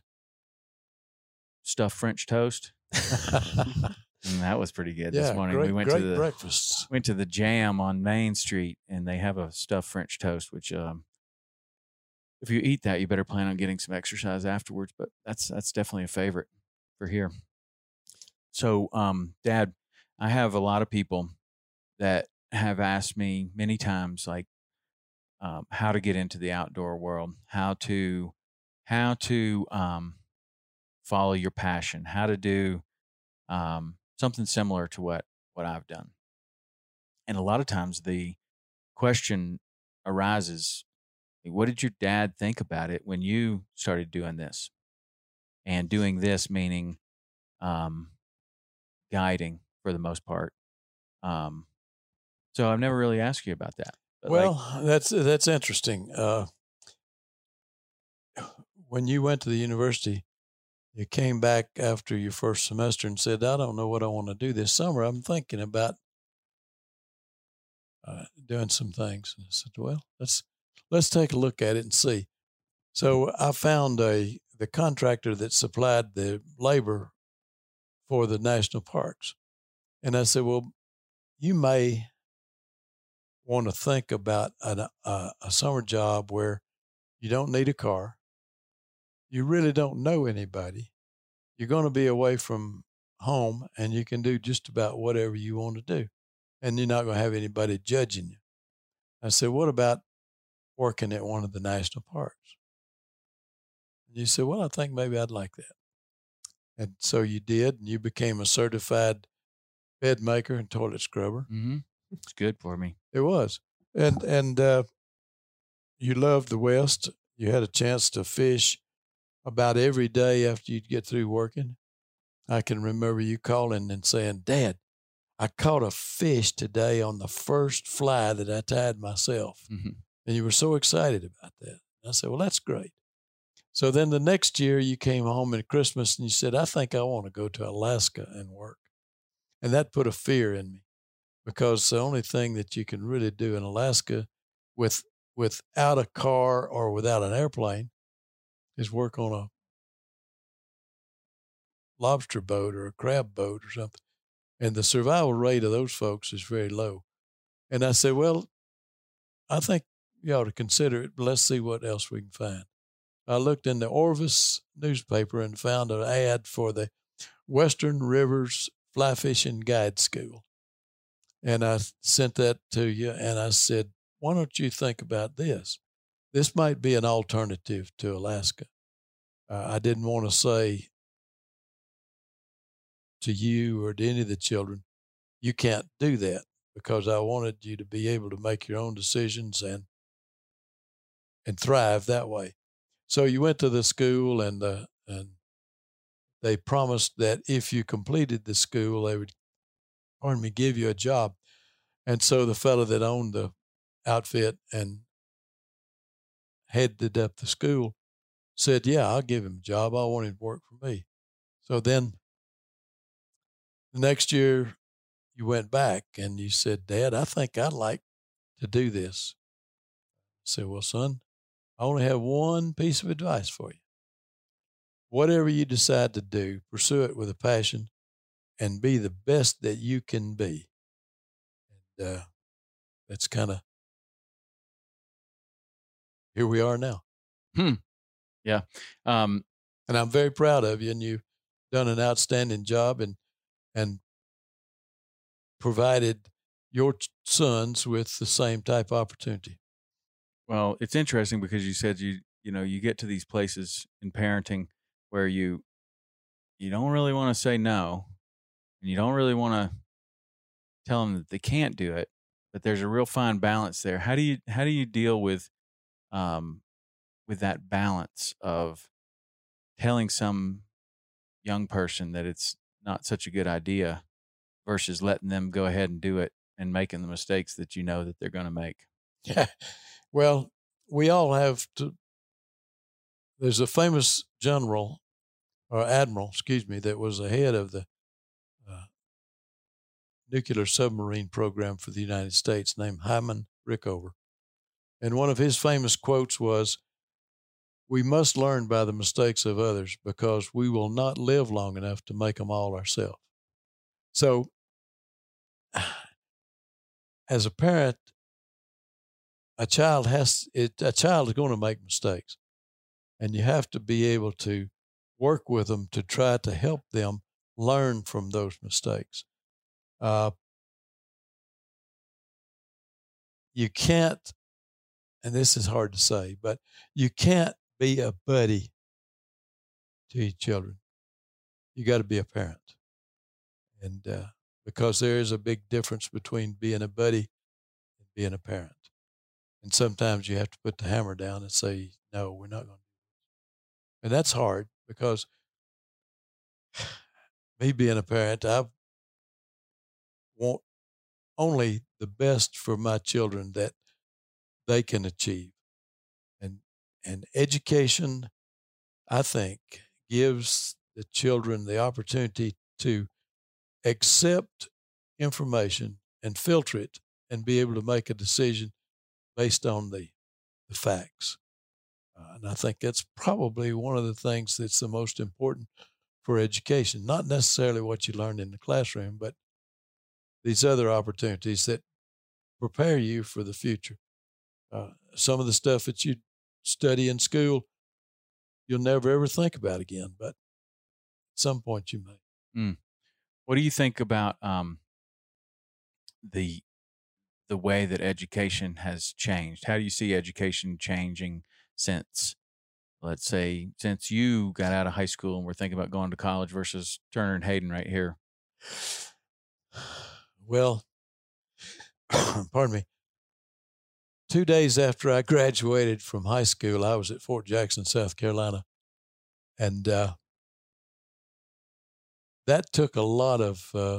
stuffed French toast. Mm, that was pretty good Yeah, this morning. great, we went great to the breakfasts. went to the Jam on Main Street, and they have a stuffed French toast. Which, um, if you eat that, you better plan on getting some exercise afterwards. But that's that's definitely a favorite for here. So, um, Dad, I have a lot of people that have asked me many times, like, um, how to get into the outdoor world, how to how to um, follow your passion, how to do um, something similar to what what I've done. And a lot of times the question arises, what did your dad think about it when you started doing this? And doing this meaning um, guiding for the most part. Um, so I've never really asked you about that. But Well, like, that's that's interesting. Uh, when you went to the university, you came back after your first semester and said, I don't know what I want to do this summer. I'm thinking about uh, doing some things. And I said, well, let's let's take a look at it and see. So I found a the contractor that supplied the labor for the national parks. And I said, well, you may want to think about an, uh, a summer job where you don't need a car. You really don't know anybody. You're going to be away from home and you can do just about whatever you want to do. And you're not going to have anybody judging you. I said, what about working at one of the national parks? And you said, well, I think maybe I'd like that. And so you did, and you became a certified bed maker and toilet scrubber. mm-hmm. It's good for me. It was. And, and, uh, you loved the West. You had a chance to fish about every day after you'd get through working. I can remember you calling and saying, Dad, I caught a fish today on the first fly that I tied myself. Mm-hmm. And you were so excited about that. And I said, well, that's great. So then the next year you came home at Christmas and you said, I think I want to go to Alaska and work. And that put a fear in me because the only thing that you can really do in Alaska with without a car or without an airplane is work on a lobster boat or a crab boat or something. And the survival rate of those folks is very low. And I said, well, I think you ought to consider it, but let's see what else we can find. I looked in the Orvis newspaper and found an ad for the Western Rivers Fly Fishing Guide School. And I sent that to you, and I said, why don't you think about this? This might be an alternative to Alaska. Uh, I didn't want to say to you or to any of the children, you can't do that, because I wanted you to be able to make your own decisions and and thrive that way. So you went to the school, and uh, and they promised that if you completed the school, they would, pardon me, give you a job. And so the fellow that owned the outfit and headed up the school said, yeah, I'll give him a job. I want him to work for me. So then the next year you went back and you said, Dad, I think I'd like to do this. I said, well, son, I only have one piece of advice for you. Whatever you decide to do, pursue it with a passion and be the best that you can be. And uh, that's kind of, here we are now. Hmm. Yeah. Um, and I'm very proud of you, and you've done an outstanding job and, and provided your sons with the same type of opportunity. Well, it's interesting because you said you, you know, you get to these places in parenting where you, you don't really want to say no, and you don't really want to tell them that they can't do it, but there's a real fine balance there. How do you, how do you deal with, um, with that balance of telling some young person that it's not such a good idea versus letting them go ahead and do it and making the mistakes that you know that they're going to make? Yeah. Well, we all have to. There's a famous general or admiral, excuse me, that was the head of the uh, nuclear submarine program for the United States named Hyman Rickover. And one of his famous quotes was, we must learn by the mistakes of others because we will not live long enough to make them all ourselves. So as a parent, a child has it, a child is going to make mistakes, and you have to be able to work with them to try to help them learn from those mistakes. Uh, you can't, and this is hard to say, but you can't be a buddy to your children. You got to be a parent. And uh, because there is a big difference between being a buddy and being a parent. And sometimes you have to put the hammer down and say, no, we're not going to do this. And that's hard because me being a parent, I want only the best for my children that they can achieve. And and education, I think, gives the children the opportunity to accept information and filter it and be able to make a decision based on the, the facts. Uh, and I think that's probably one of the things that's the most important for education, not necessarily what you learn in the classroom, but these other opportunities that prepare you for the future. Uh, some of the stuff that you study in school, you'll never ever think about again, but at some point you may. Mm. What do you think about um, the the way that education has changed? How do you see education changing since, let's say, since you got out of high school and we're thinking about going to college versus Turner and Hayden right here? Well, pardon me. Two days after I graduated from high school, I was at Fort Jackson, South Carolina. And uh, that took a lot of uh,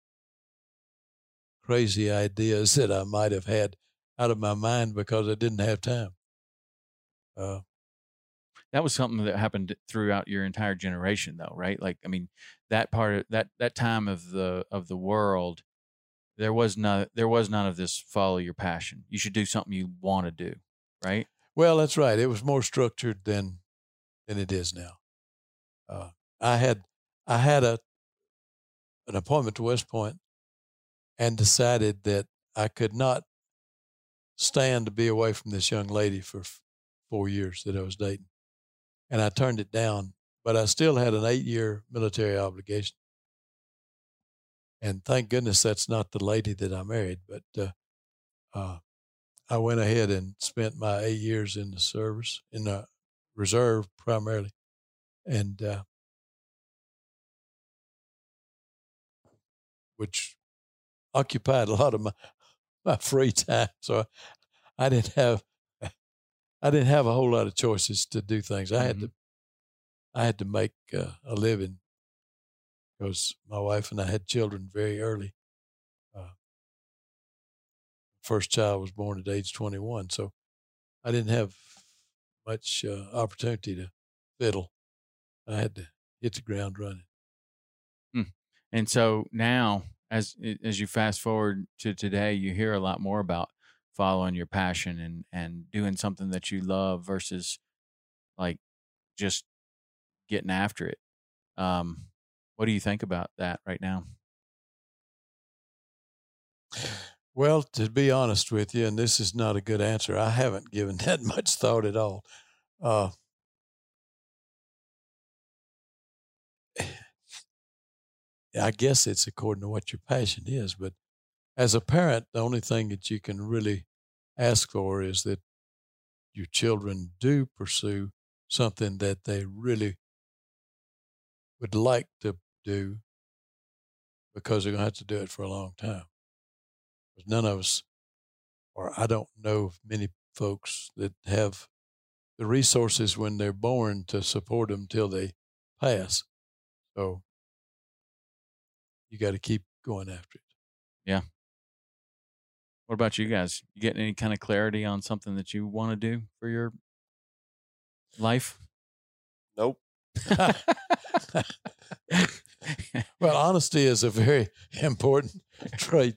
crazy ideas that I might have had out of my mind because I didn't have time. Uh, that was something that happened throughout your entire generation, though, right? Like, I mean, that part of that that time of the of the world, there was no there was none of this follow your passion. You should do something you want to do, right? Well, that's right. It was more structured than than it is now. Uh, I had I had a an appointment to West Point and decided that I could not stand to be away from this young lady for f- four years that I was dating. And I turned it down, but I still had an eight-year military obligation. And thank goodness that's not the lady that I married, but uh, uh, I went ahead and spent my eight years in the service, in the reserve primarily. And uh, which occupied a lot of my, my free time. So I didn't have I didn't have a whole lot of choices to do things. I had mm-hmm. to I had to make uh, a living because my wife and I had children very early. Uh, first child was born at age twenty-one, so I didn't have much uh, opportunity to fiddle. I had to hit the ground running. Hmm. And so now, as as you fast forward to today, you hear a lot more about following your passion and and doing something that you love versus like just getting after it. Um, what do you think about that right now? Well, to be honest with you, and this is not a good answer, I haven't given that much thought at all. Uh, I guess it's according to what your passion is, but as a parent, the only thing that you can really ask for is that your children do pursue something that they really would like to do, because they're going to have to do it for a long time. Because none of us, or I don't know of many folks that have the resources when they're born to support them till they pass. So you got to keep going after it. Yeah. What about you guys? You getting any kind of clarity on something that you want to do for your life? Nope. Well, honesty is a very important trait.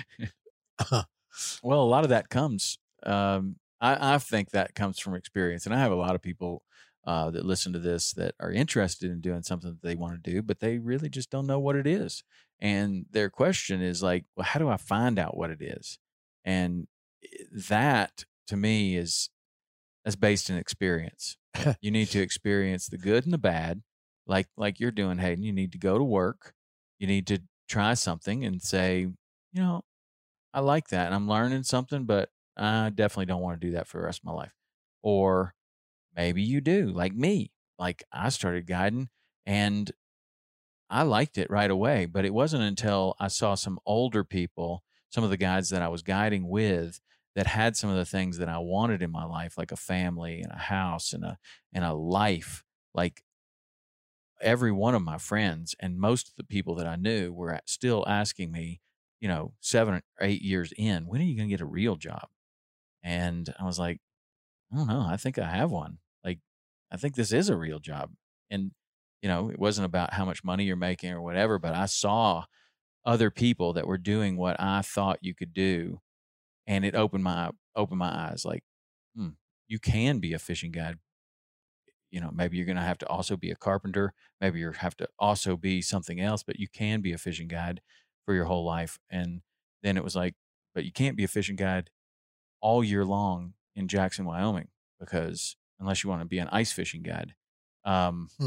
Well, a lot of that comes, um, I, I think that comes from experience. And I have a lot of people uh, that listen to this that are interested in doing something that they want to do, but they really just don't know what it is. And their question is like, well, how do I find out what it is? And that to me is, that's based in experience. You need to experience the good and the bad, like like you're doing, Hayden. You need to go to work. You need to try something and say, you know, I like that, and I'm learning something, but I definitely don't want to do that for the rest of my life. Or maybe you do, like me. Like I started guiding, and I liked it right away, but it wasn't until I saw some older people, some of the guides that I was guiding with, that had some of the things that I wanted in my life, like a family and a house and a and a life. Like every one of my friends and most of the people that I knew were at, still asking me, you know, seven or eight years in, when are you going to get a real job? And I was like, I don't know. I think I have one. Like, I think this is a real job. And, you know, it wasn't about how much money you're making or whatever, but I saw other people that were doing what I thought you could do. And it opened my, opened my eyes like, hmm, you can be a fishing guide. You know, maybe you're going to have to also be a carpenter. Maybe you have to also be something else, but you can be a fishing guide for your whole life. And then it was like, but you can't be a fishing guide all year long in Jackson, Wyoming, because unless you want to be an ice fishing guide. Um, Hmm.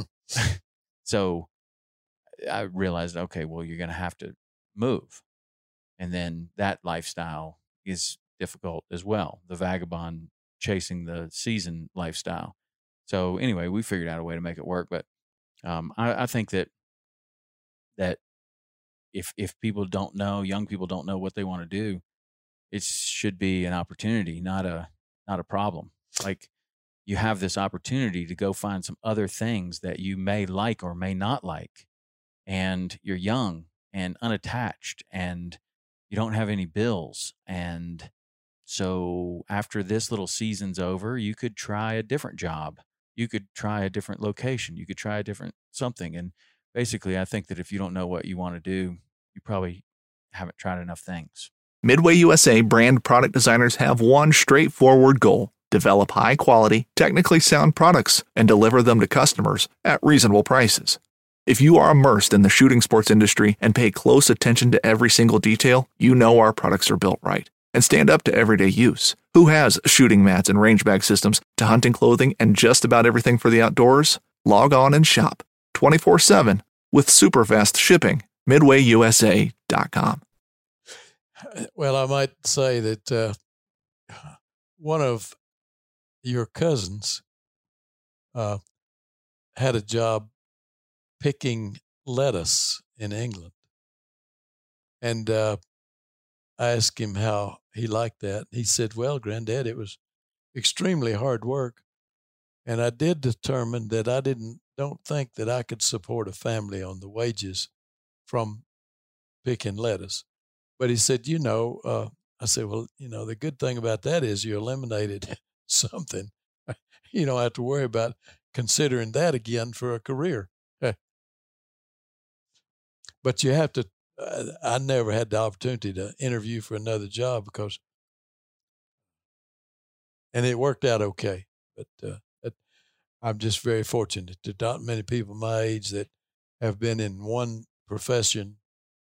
So I realized, okay, well, you're going to have to move. And then that lifestyle is difficult as well. The vagabond chasing the season lifestyle. So anyway, we figured out a way to make it work. But um, I, I think that that if if people don't know, young people don't know what they want to do, it should be an opportunity, not a not a problem. Like you have this opportunity to go find some other things that you may like or may not like, and you're young and unattached, and you don't have any bills, and so after this little season's over, you could try a different job. You could try a different location. You could try a different something. And basically, I think that if you don't know what you want to do, you probably haven't tried enough things. Midway U S A brand product designers have one straightforward goal: develop high-quality, technically sound products and deliver them to customers at reasonable prices. If you are immersed in the shooting sports industry and pay close attention to every single detail, you know our products are built right and stand up to everyday use. Who has shooting mats and range bag systems to hunting clothing and just about everything for the outdoors? Log on and shop twenty-four seven with super fast shipping. midway u s a dot com. Well, I might say that uh, one of your cousins uh, had a job picking lettuce in England. And uh, I asked him how he liked that. He said, well, Granddad, it was extremely hard work. And I did determine that I didn't don't think that I could support a family on the wages from picking lettuce. But he said, you know, uh, I said, well, you know, the good thing about that is you eliminated something. You don't have to worry about considering that again for a career. but you have to. Uh, I never had the opportunity to interview for another job because, and it worked out okay. But uh, it, I'm just very fortunate. There's not many people my age that have been in one profession,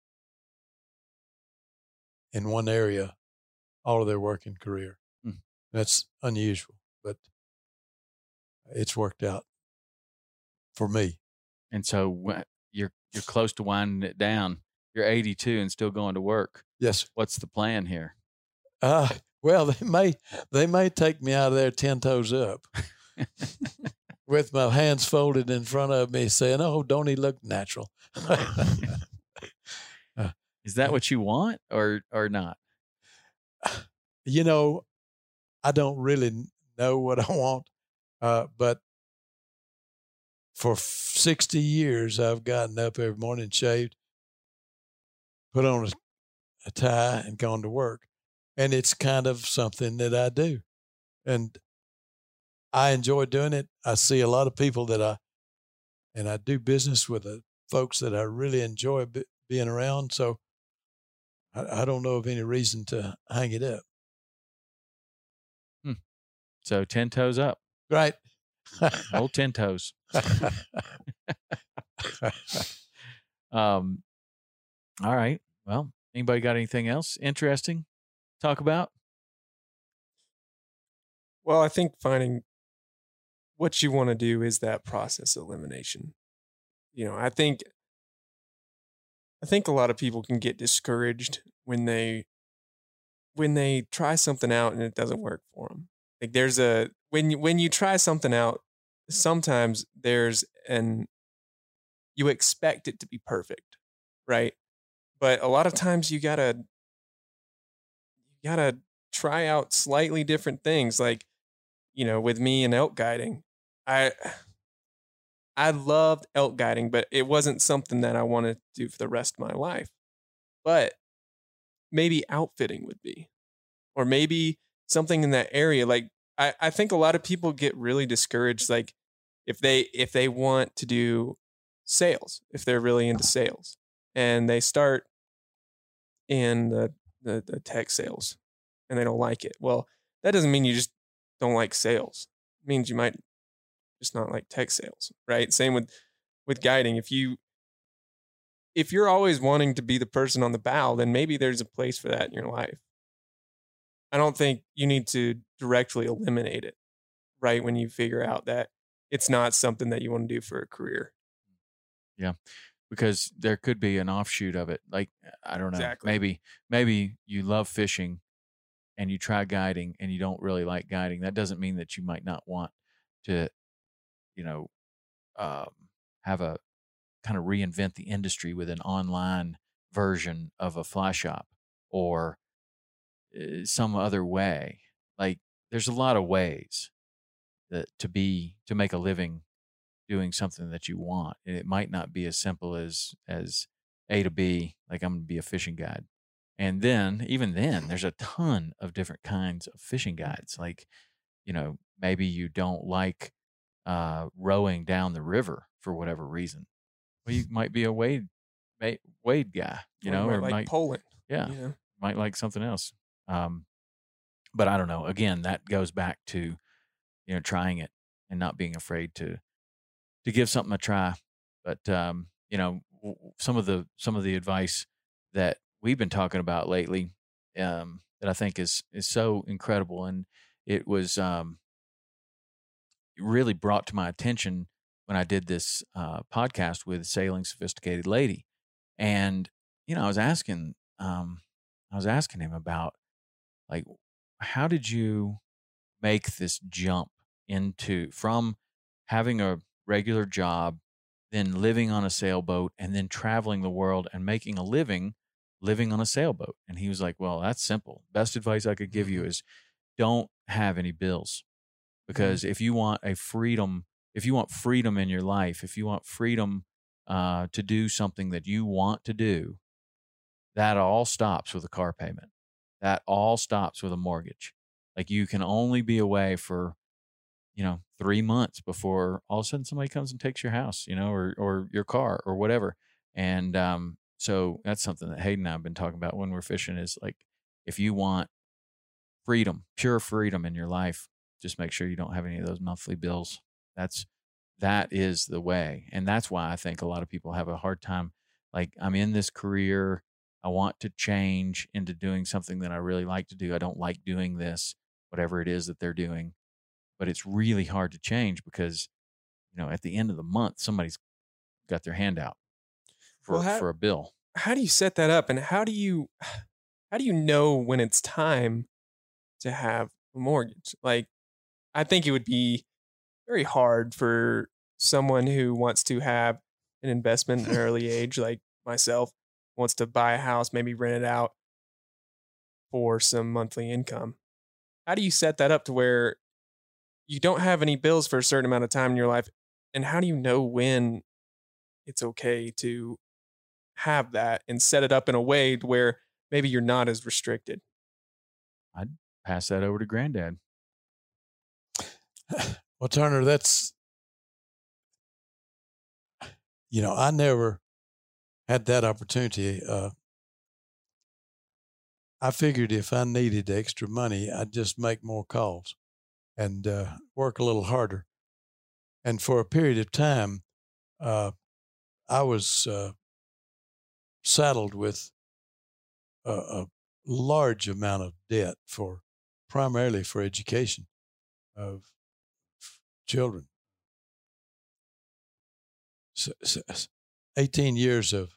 in one area, all of their working career. Mm. That's unusual, but it's worked out for me. And so wh- you're you're close to winding it down. You're eighty-two and still going to work. Yes. What's the plan here? Uh, well, they may they may take me out of there ten toes up, with my hands folded in front of me, saying, "Oh, don't he look natural?" Is that what you want, or or not? You know, I don't really know what I want, uh, but for sixty years, I've gotten up every morning, shaved, put on a, a tie, and gone to work. And it's kind of something that I do. And I enjoy doing it. I see a lot of people that I, and I do business with the folks that I really enjoy be, being around. So I, I don't know of any reason to hang it up. Hmm. So ten toes up. Right. Old ten toes. um, all right. Well, anybody got anything else interesting to talk about? Well, I think finding what you want to do is that process elimination. You know, I think I think a lot of people can get discouraged when they when they try something out and it doesn't work for them. Like there's a when you, when you try something out, sometimes there's an you expect it to be perfect, right? But a lot of times you gotta you gotta try out slightly different things. Like, you know, with me and elk guiding, I I loved elk guiding, but it wasn't something that I wanted to do for the rest of my life. But maybe outfitting would be, or maybe something in that area. Like I, I think a lot of people get really discouraged. Like if they if they want to do sales, if they're really into sales, and they start in the, the, the tech sales and they don't like it. Well, that doesn't mean you just don't like sales. It means you might just not like tech sales, right? Same with, with guiding. If you, if you're always wanting to be the person on the bow, then maybe there's a place for that in your life. I don't think you need to directly eliminate it right when you figure out that it's not something that you want to do for a career. Yeah. Because there could be an offshoot of it. Like, I don't know, Exactly. maybe, maybe you love fishing and you try guiding and you don't really like guiding. That doesn't mean that you might not want to, you know, um, have a kind of reinvent the industry with an online version of a fly shop or uh, some other way. Like, there's a lot of ways that to be, to make a living doing something that you want. And it might not be as simple as as A to B, like I'm going to be a fishing guide. And then, even then, there's a ton of different kinds of fishing guides. Like, you know, maybe you don't like uh, rowing down the river for whatever reason. Well, you might be a wade wade guy, you Or know, might or like might Poland. yeah, You know? might like something else. Um, but I don't know. Again, that goes back to, you know, trying it and not being afraid to to give something a try. But um, you know, w- some of the some of the advice that we've been talking about lately um, that I think is is so incredible, and it was um, really brought to my attention when I did this uh, podcast with Sailing Sophisticated Lady, and you know, I was asking um, I was asking him about like how did you make this jump into from having a regular job, then living on a sailboat, and then traveling the world and making a living living on a sailboat. And he was like, well, that's simple. Best advice I could give you is don't have any bills. Because if you want a freedom, if you want freedom in your life, if you want freedom uh, to do something that you want to do, that all stops with a car payment. That all stops with a mortgage. Like you can only be away for you know, three months before all of a sudden somebody comes and takes your house, you know, or, or your car or whatever. And, um, so that's something that Hayden and I have been talking about when we're fishing is like, if you want freedom, pure freedom in your life, just make sure you don't have any of those monthly bills. That's, that is the way. And that's why I think a lot of people have a hard time. Like, I'm in this career. I want to change into doing something that I really like to do. I don't like doing this, whatever it is that they're doing, but it's really hard to change because, you know, at the end of the month, somebody's got their hand out for, Well, how- for a bill. How do you set that up, and how do you how do you know when it's time to have a mortgage? Like, I think it would be very hard for someone who wants to have an investment at an early age, like myself, wants to buy a house, maybe rent it out for some monthly income. How do you set that up to where you don't have any bills for a certain amount of time in your life? And how do you know when it's okay to have that and set it up in a way to where maybe you're not as restricted? I'd pass that over to Granddad. Well, Turner, that's, you know, I never had that opportunity. Uh, I figured if I needed extra money, I'd just make more calls and uh, work a little harder. And for a period of time, uh, I was uh, saddled with a, a large amount of debt for primarily for education of children. So, so eighteen years of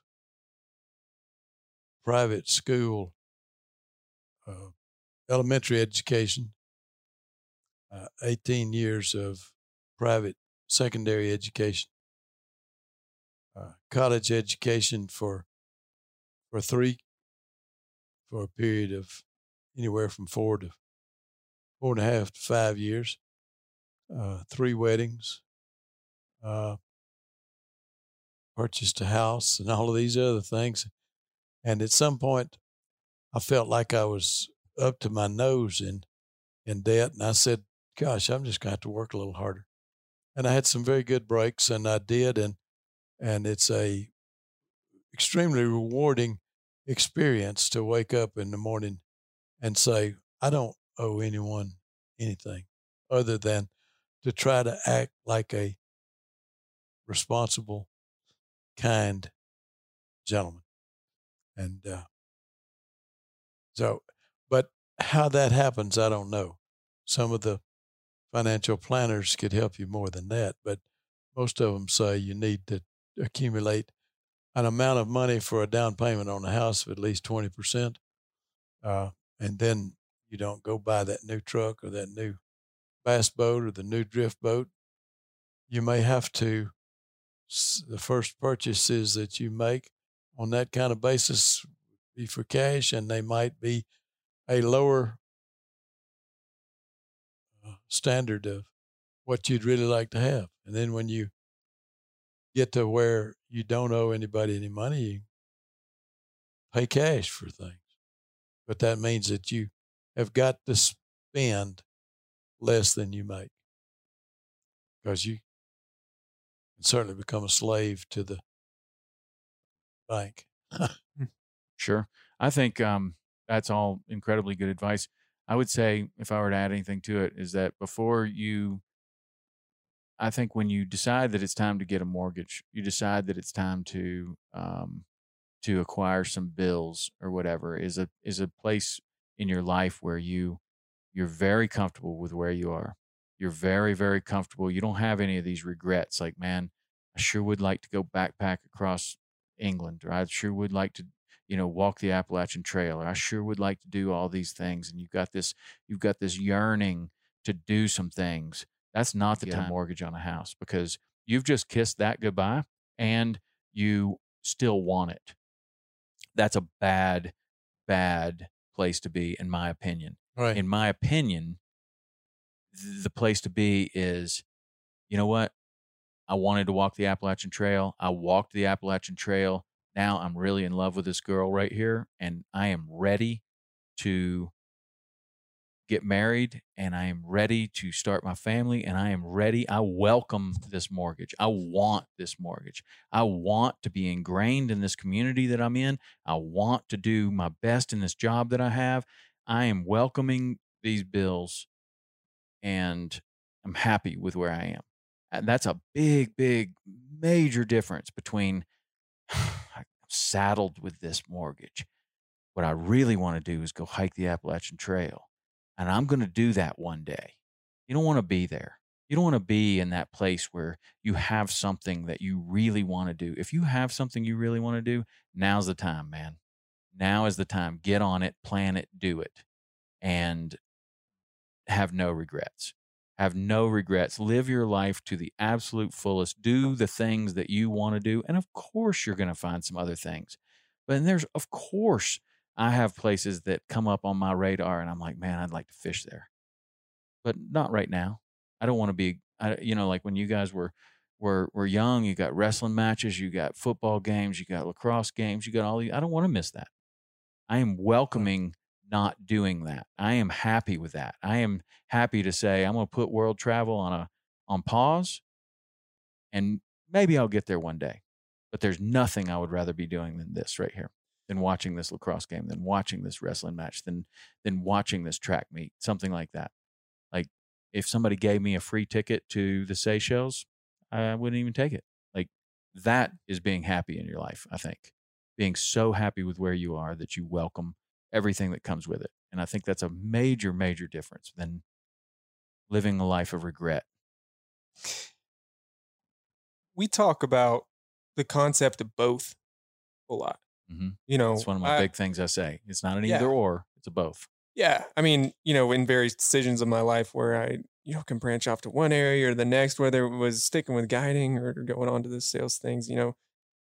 private school, uh, elementary education, uh, eighteen years of private secondary education, uh, college education for for three, for a period of anywhere from four to four and a half to five years, uh, three weddings, uh, purchased a house, and all of these other things. And at some point, I felt like I was up to my nose in in debt, and I said, "Gosh, I'm just going to have to work a little harder." And I had some very good breaks, and I did, and and it's a extremely rewarding experience to wake up in the morning and say, "I don't owe anyone anything other than to try to act like a responsible, kind gentleman." And uh, so, but how that happens, I don't know. Some of the financial planners could help you more than that, but most of them say you need to accumulate an amount of money for a down payment on a house of at least twenty percent. Uh, and then you don't go buy that new truck or that new bass boat or the new drift boat. You may have to, the first purchases that you make on that kind of basis be for cash, and they might be a lower uh, standard of what you'd really like to have. And then when you get to where you don't owe anybody any money, you pay cash for things. But that means that you have got to spend less than you make, because you can certainly become a slave to the bank. Sure. I think um, that's all incredibly good advice. I would say, if I were to add anything to it, is that before you, I think when you decide that it's time to get a mortgage, you decide that it's time to um, to acquire some bills or whatever, is a is a place in your life where you you're very comfortable with where you are. You're very, very comfortable. You don't have any of these regrets like, man, I sure would like to go backpack across England, or I sure would like to, you know, walk the Appalachian Trail, or I sure would like to do all these things. And you've got this, you've got this yearning to do some things. That's not the time to get a mortgage on a house, because you've just kissed that goodbye and you still want it. That's a bad, bad place to be, in my opinion. Right. In my opinion, th- the place to be is, you know what? I wanted to walk the Appalachian Trail. I walked the Appalachian Trail. Now I'm really in love with this girl right here, and I am ready to get married and I am ready to start my family and I am ready. I welcome this mortgage. I want this mortgage. I want to be ingrained in this community that I'm in. I want to do my best in this job that I have. I am welcoming these bills and I'm happy with where I am. And that's a big, big, major difference between I'm saddled with this mortgage. What I really want to do is go hike the Appalachian Trail. And I'm going to do that one day. You don't want to be there. You don't want to be in that place where you have something that you really want to do. If you have something you really want to do, now's the time, man. Now is the time. Get on it, plan it, do it, and have no regrets. Have no regrets. Live your life to the absolute fullest. Do the things that you want to do. And of course, you're going to find some other things. But then there's, of course, I have places that come up on my radar and I'm like, man, I'd like to fish there. But not right now. I don't want to be, I, you know, like when you guys were, were, were young, you got wrestling matches, you got football games, you got lacrosse games, you got all these. I don't want to miss that. I am welcoming not doing that. I am happy with that. I am happy to say I'm going to put world travel on a on pause, and maybe I'll get there one day. But there's nothing I would rather be doing than this right here, than watching this lacrosse game, than watching this wrestling match, than than watching this track meet, something like that. Like if somebody gave me a free ticket to the Seychelles, I wouldn't even take it. Like that is being happy in your life, I think. Being so happy with where you are that you welcome everything that comes with it. And I think that's a major, major difference than living a life of regret. We talk about the concept of both a lot. Mm-hmm. You know, it's one of my I, big things I say. It's not an yeah. either or, it's a both. Yeah. I mean, you know, in various decisions of my life where I, you know, can branch off to one area or the next, whether it was sticking with guiding or going on to the sales things, you know,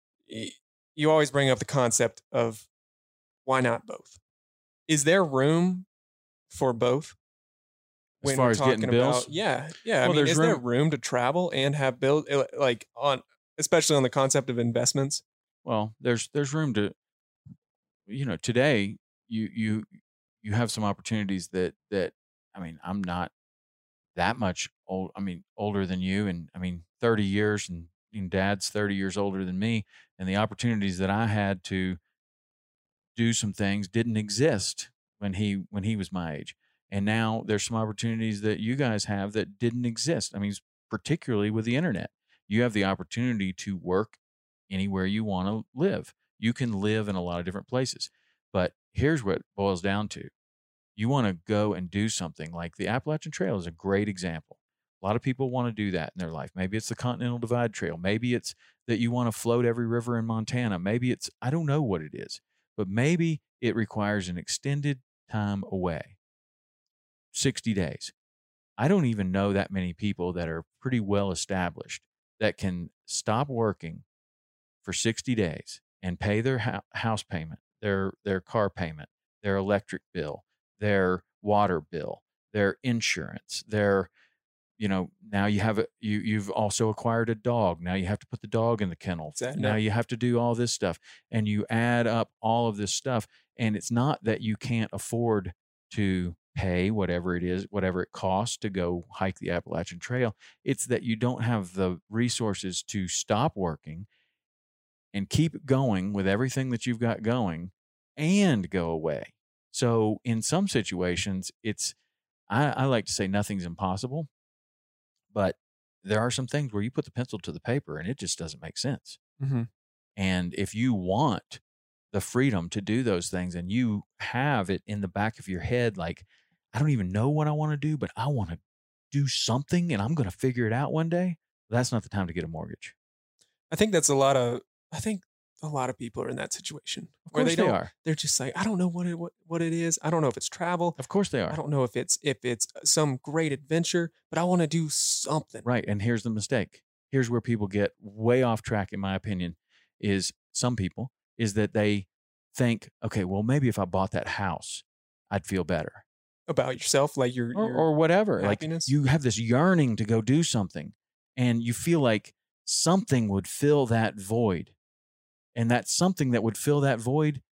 you always bring up the concept of why not both? Is there room for both? As far as getting bills? About, yeah. Yeah. Well, I mean, is room. there room to travel and have bills, like on, especially on the concept of investments? Well, there's, there's room to, you know, today you, you, you have some opportunities that, that, I mean, I'm not that much old. I mean, older than you. And I mean, thirty years and, and dad's thirty years older than me. And the opportunities that I had to do some things didn't exist when he, when he was my age. And now there's some opportunities that you guys have that didn't exist. I mean, particularly with the internet, you have the opportunity to work anywhere you want to live. You can live in a lot of different places. But here's what it boils down to. You want to go and do something like the Appalachian Trail is a great example. A lot of people want to do that in their life. Maybe it's the Continental Divide Trail. Maybe it's that you want to float every river in Montana. Maybe it's, I don't know what it is, but maybe it requires an extended time away. sixty days. I don't even know that many people that are pretty well established that can stop working for sixty days and pay their ha- house payment, their, their car payment, their electric bill, their water bill, their insurance, their, you know, now you have a, you, you've also acquired a dog. Now you have to put the dog in the kennel. Exactly. Now you have to do all this stuff, and you add up all of this stuff. And it's not that you can't afford to pay whatever it is, whatever it costs to go hike the Appalachian Trail. It's that you don't have the resources to stop working and keep going with everything that you've got going and go away. So in some situations, it's, I, I like to say nothing's impossible, but there are some things where you put the pencil to the paper and it just doesn't make sense. Mm-hmm. And if you want the freedom to do those things and you have it in the back of your head, like, I don't even know what I want to do, but I want to do something and I'm going to figure it out one day, that's not the time to get a mortgage. I think that's a lot of, I think a lot of people are in that situation Of where course they they don't, are. they're just like, I don't know what it, what, what it is. I don't know if it's travel. Of course they are. I don't know if it's, if it's some great adventure, but I want to do something. Right. And here's the mistake. Here's where people get way off track, in my opinion, is some people, is that they think, okay, well, maybe if I bought that house, I'd feel better. About yourself, like your, Or, your or whatever. happiness. Like you have this yearning to go do something and you feel like something would fill that void. And that something that would fill that void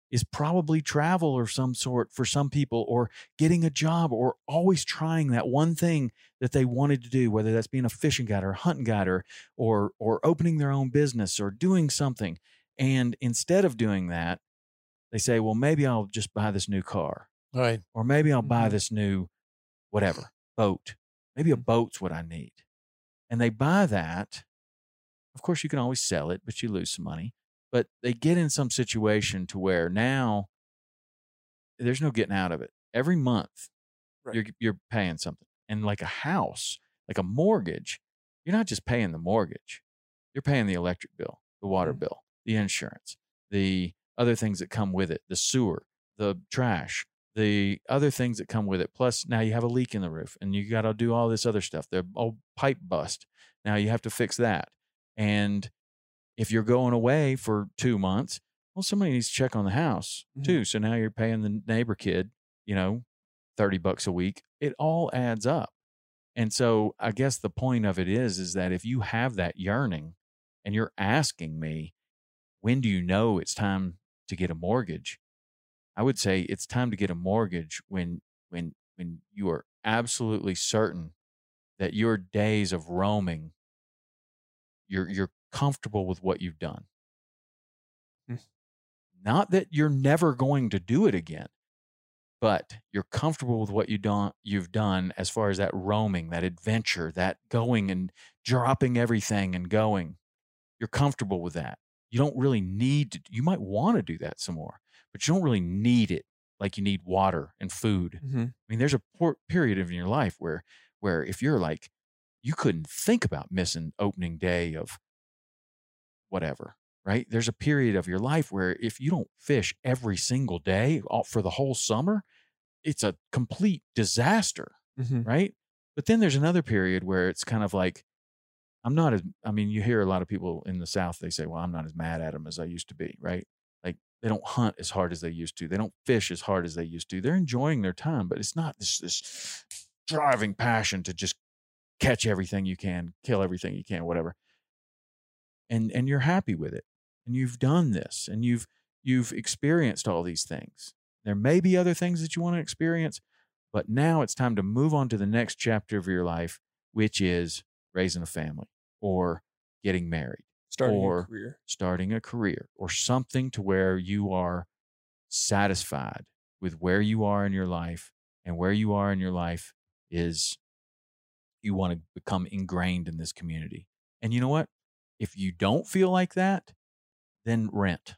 is probably travel or some sort for some people, or getting a job, or always trying that one thing that they wanted to do, whether that's being a fishing guide or a hunting guide, or, or, or opening their own business or doing something. And instead of doing that, they say, well, maybe I'll just buy this new car. Right. Or maybe I'll buy Mhm. this new whatever, boat. Maybe a boat's what I need. And they buy that. Of course, you can always sell it, but you lose some money. But they get in some situation to where now there's no getting out of it. Every month, Right. you're you're paying something. And like a house, like a mortgage, you're not just paying the mortgage. You're paying the electric bill, the water Mhm. bill, the insurance, the other things that come with it, the sewer, the trash, the other things that come with it. Plus, now you have a leak in the roof and you got to do all this other stuff. The old pipe bust. Now you have to fix that. And if you're going away for two months, well, somebody needs to check on the house Mhm. too. So now you're paying the neighbor kid, you know, thirty bucks a week. It all adds up. And so I guess the point of it is, is that if you have that yearning and you're asking me, when do you know it's time to get a mortgage? I would say it's time to get a mortgage when, when, when you are absolutely certain that your days of roaming, you're, you're comfortable with what you've done. Hmm. Not that you're never going to do it again, but you're comfortable with what you don't, you've done as far as that roaming, that adventure, that going and dropping everything and going. You're comfortable with that. You don't really need to, you might want to do that some more, but you don't really need it like you need water and food. Mhm. I mean, there's a por- period of your life where, where if you're like, you couldn't think about missing opening day of whatever, right? There's a period of your life where if you don't fish every single day all, for the whole summer, it's a complete disaster, Mhm. right? But then there's another period where it's kind of like, I'm not as, I mean, you hear a lot of people in the South, they say, well, I'm not as mad at them as I used to be, right? Like they don't hunt as hard as they used to. They don't fish as hard as they used to. They're enjoying their time, but it's not this, this driving passion to just catch everything you can, kill everything you can, whatever. And, and you're happy with it. And you've done this and you've, you've experienced all these things. There may be other things that you want to experience, but now it's time to move on to the next chapter of your life, which is raising a family or getting married Starting or a career. starting a career or something to where you are satisfied with where you are in your life. And where you are in your life is you want to become ingrained in this community. And you know what? If you don't feel like that, then rent.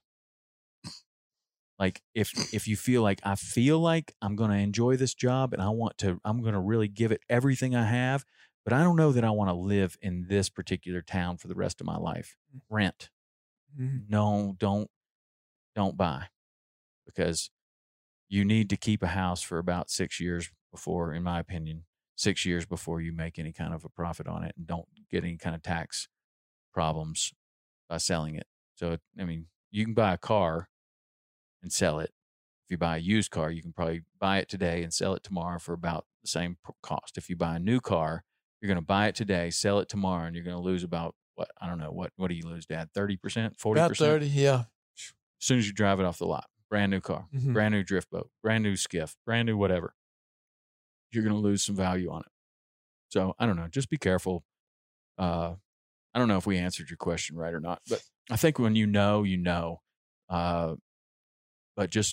Like if if you feel like I feel like I'm going to enjoy this job and I want to, I'm going to really give it everything I have, but I don't know that I want to live in this particular town for the rest of my life. Rent. Mhm. No, don't don't buy, because you need to keep a house for about six years before, in my opinion, six years before you make any kind of a profit on it, and don't get any kind of tax problems by selling it. So I mean, you can buy a car and sell it. If you buy a used car, you can probably buy it today and sell it tomorrow for about the same cost. If you buy a new car, you're going to buy it today, sell it tomorrow, and you're going to lose about what? I don't know. What, what do you lose, Dad? thirty percent, forty percent? About thirty, yeah. As soon as you drive it off the lot, brand new car, Mhm. brand new drift boat, brand new skiff, brand new whatever, you're going to lose some value on it. So I don't know. Just be careful. Uh, I don't know if we answered your question right or not, but I think when you know, you know. Uh, but just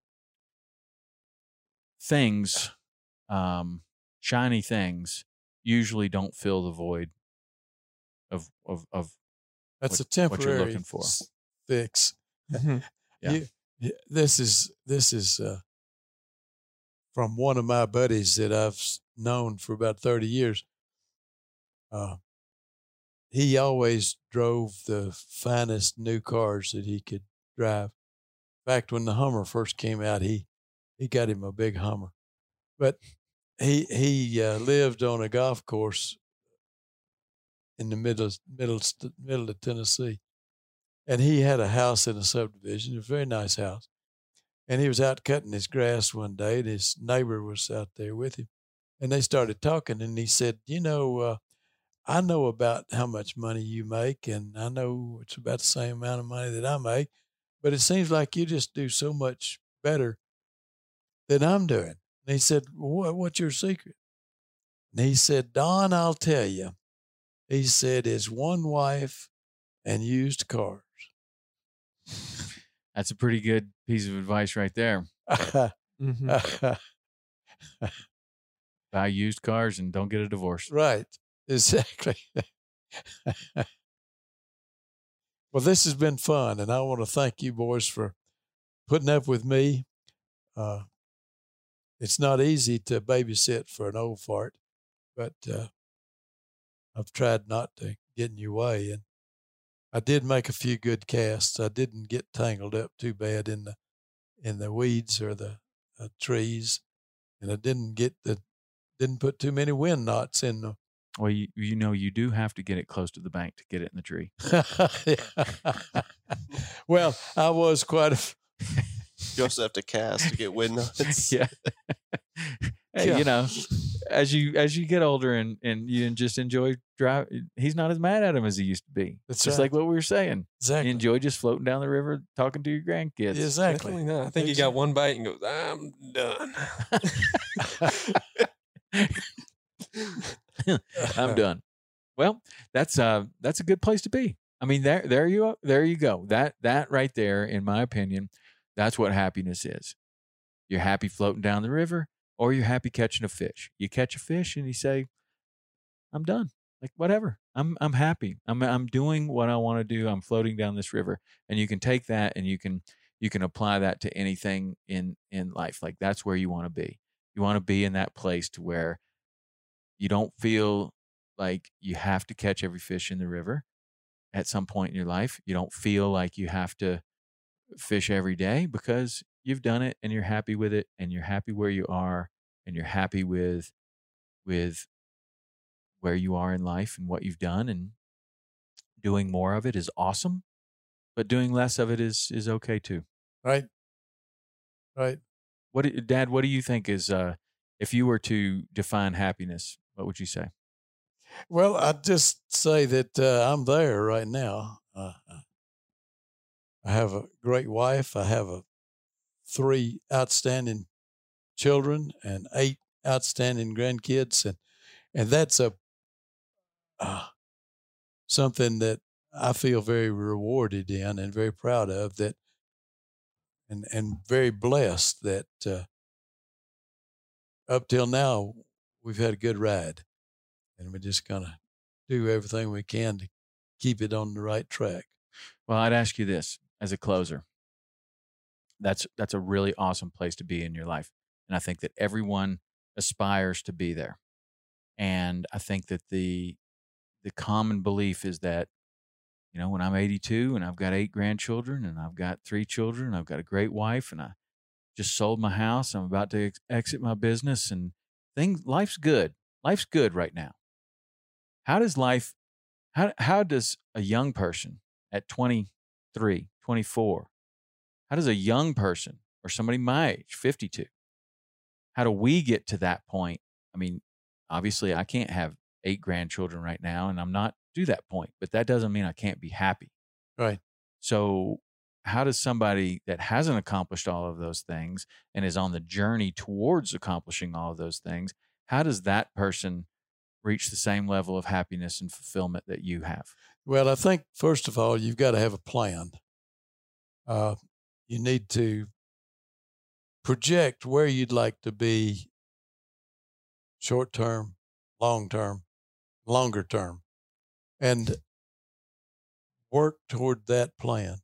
things, um, shiny things, usually don't fill the void of of of That's what- a temporary what you're looking for. s- fix. Mhm. Yeah. You- you- this is this is uh, from one of my buddies that I've s- known for about thirty years. Uh, he always drove the finest new cars that he could drive. In fact, when the Hummer first came out, he he got him a big Hummer. But he he uh, lived on a golf course in the middle middle st- middle of Tennessee, and he had a house in a subdivision, a very nice house. And he was out cutting his grass one day, and his neighbor was out there with him, and they started talking. And he said, "You know, uh, I know about how much money you make, and I know it's about the same amount of money that I make. but it seems like you just do so much better than I'm doing. And he said, what, what's your secret? And he said, Don, I'll tell you. He said, it's one wife and used cars. That's a pretty good piece of advice right there. Mm-hmm. Buy used cars and don't get a divorce. Right. Exactly. Well, this has been fun, and I want to thank you boys for putting up with me. Uh, it's not easy to babysit for an old fart, but uh, I've tried not to get in your way. And I did make a few good casts. I didn't get tangled up too bad in the in the weeds or the uh, trees, and I didn't get the didn't put too many wind knots in the. Well, you, you know, you do have to get it close to the bank to get it in the tree. Well, I was quite a. You also have to cast to get wind knots. Yeah. Hey, Yeah. you know, as you as you get older and, and you just enjoy drive, he's not as mad at him as he used to be. That's just right. like what we were saying. Exactly. You enjoy just floating down the river, talking to your grandkids. Exactly. Definitely not. I think he got one bite and goes, I'm done. I'm done. Well, that's uh that's a good place to be. I mean, there there you there you go. That that right there, in my opinion, that's what happiness is. You're happy floating down the river, or you're happy catching a fish. You catch a fish and you say, I'm done. Like, whatever. I'm I'm happy. I'm I'm doing what I want to do. I'm floating down this river. And you can take that and you can you can apply that to anything in in life. Like, that's where you want to be. You want to be in that place to where you don't feel like you have to catch every fish in the river at some point in your life. You don't feel like you have to fish every day because you've done it and you're happy with it, and you're happy where you are, and you're happy with with where you are in life and what you've done, and doing more of it is awesome, but doing less of it is is okay too. Right. Right. What do- Dad, what do you think is uh if you were to define happiness, what would you say? Well, I'd just say that uh, I'm there right now. Uh, I have a great wife. I have a three outstanding children and eight outstanding grandkids, and and that's a uh, something that I feel very rewarded in and very proud of. That and and very blessed that uh, up till now we've had a good ride, and we're just gonna do everything we can to keep it on the right track. Well, I'd ask you this as a closer. That's that's a really awesome place to be in your life. And I think that everyone aspires to be there. And I think that the the common belief is that, you know, when I'm eighty-two and I've got eight grandchildren and I've got three children and I've got a great wife and I just sold my house, I'm about to ex- exit my business, and things life's good. Life's good right now. How does life how how does a young person at twenty-three, twenty-four, how does a young person or somebody my age, fifty-two, how do we get to that point? I mean, obviously I can't have eight grandchildren right now and I'm not to that point, but that doesn't mean I can't be happy. Right. So how does somebody that hasn't accomplished all of those things and is on the journey towards accomplishing all of those things, how does that person reach the same level of happiness and fulfillment that you have? Well, I think, first of all, you've got to have a plan. Uh, you need to project where you'd like to be short term, long term, longer term, and work toward that plan.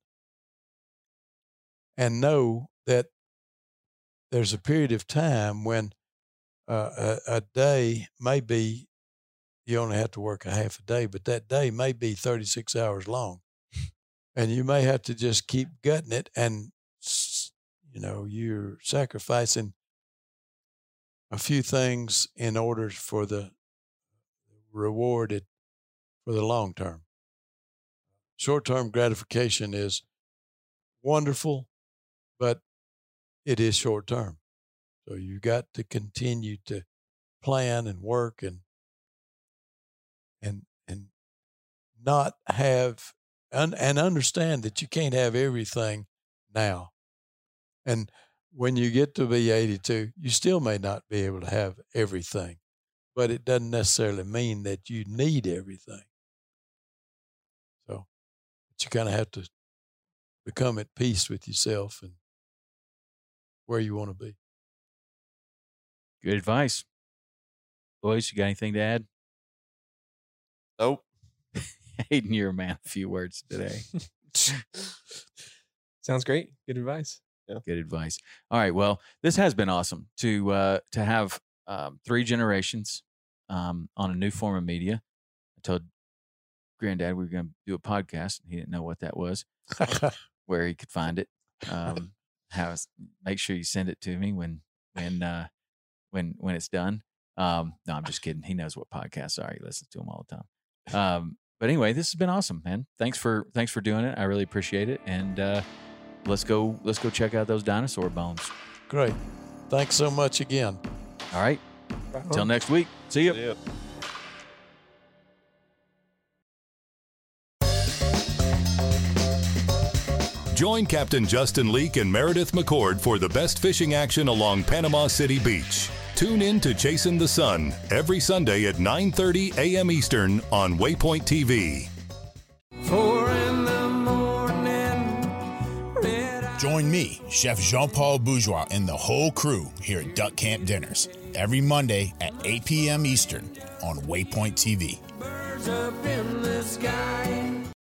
And know that there's a period of time when uh, a, a day may be, you only have to work a half a day, but that day may be thirty-six hours long. And you may have to just keep gutting it, and, you know, you're sacrificing a few things in order for the reward it for the long term. Short-term gratification is wonderful, but it is short-term. So you got to continue to plan and work and and and not have un, and understand that you can't have everything now. And when you get to be eighty-two, you still may not be able to have everything, but it doesn't necessarily mean that you need everything. So, but you kind of have to become at peace with yourself and where you want to be. Good advice. Boys, you got anything to add? Nope. Hayden, you're a man of few words today. Sounds great. Good advice. Yeah. Good advice. All right. Well, this has been awesome to uh, to have um, three generations um, on a new form of media. I told Granddad we were going to do a podcast, and he didn't know what that was, where he could find it. Um, how make sure you send it to me when when uh, when when it's done. Um, no, I'm just kidding. He knows what podcasts are. He listens to them all the time. Um, but anyway, this has been awesome, man. Thanks for thanks for doing it. I really appreciate it. And uh, let's go let's go check out those dinosaur bones. Great. Thanks so much again. All right. Right Until on. next week. See you. Yep. Join Captain Justin Leake and Meredith McCord for the best fishing action along Panama City Beach. Tune in to Chasing the Sun every Sunday at nine thirty a.m. Eastern on Waypoint T V. Four in the morning, red eye- Join me, Chef Jean-Paul Bourgeois, and the whole crew here at Duck Camp Dinners every Monday at eight p.m. Eastern on Waypoint T V. birds up in the sky.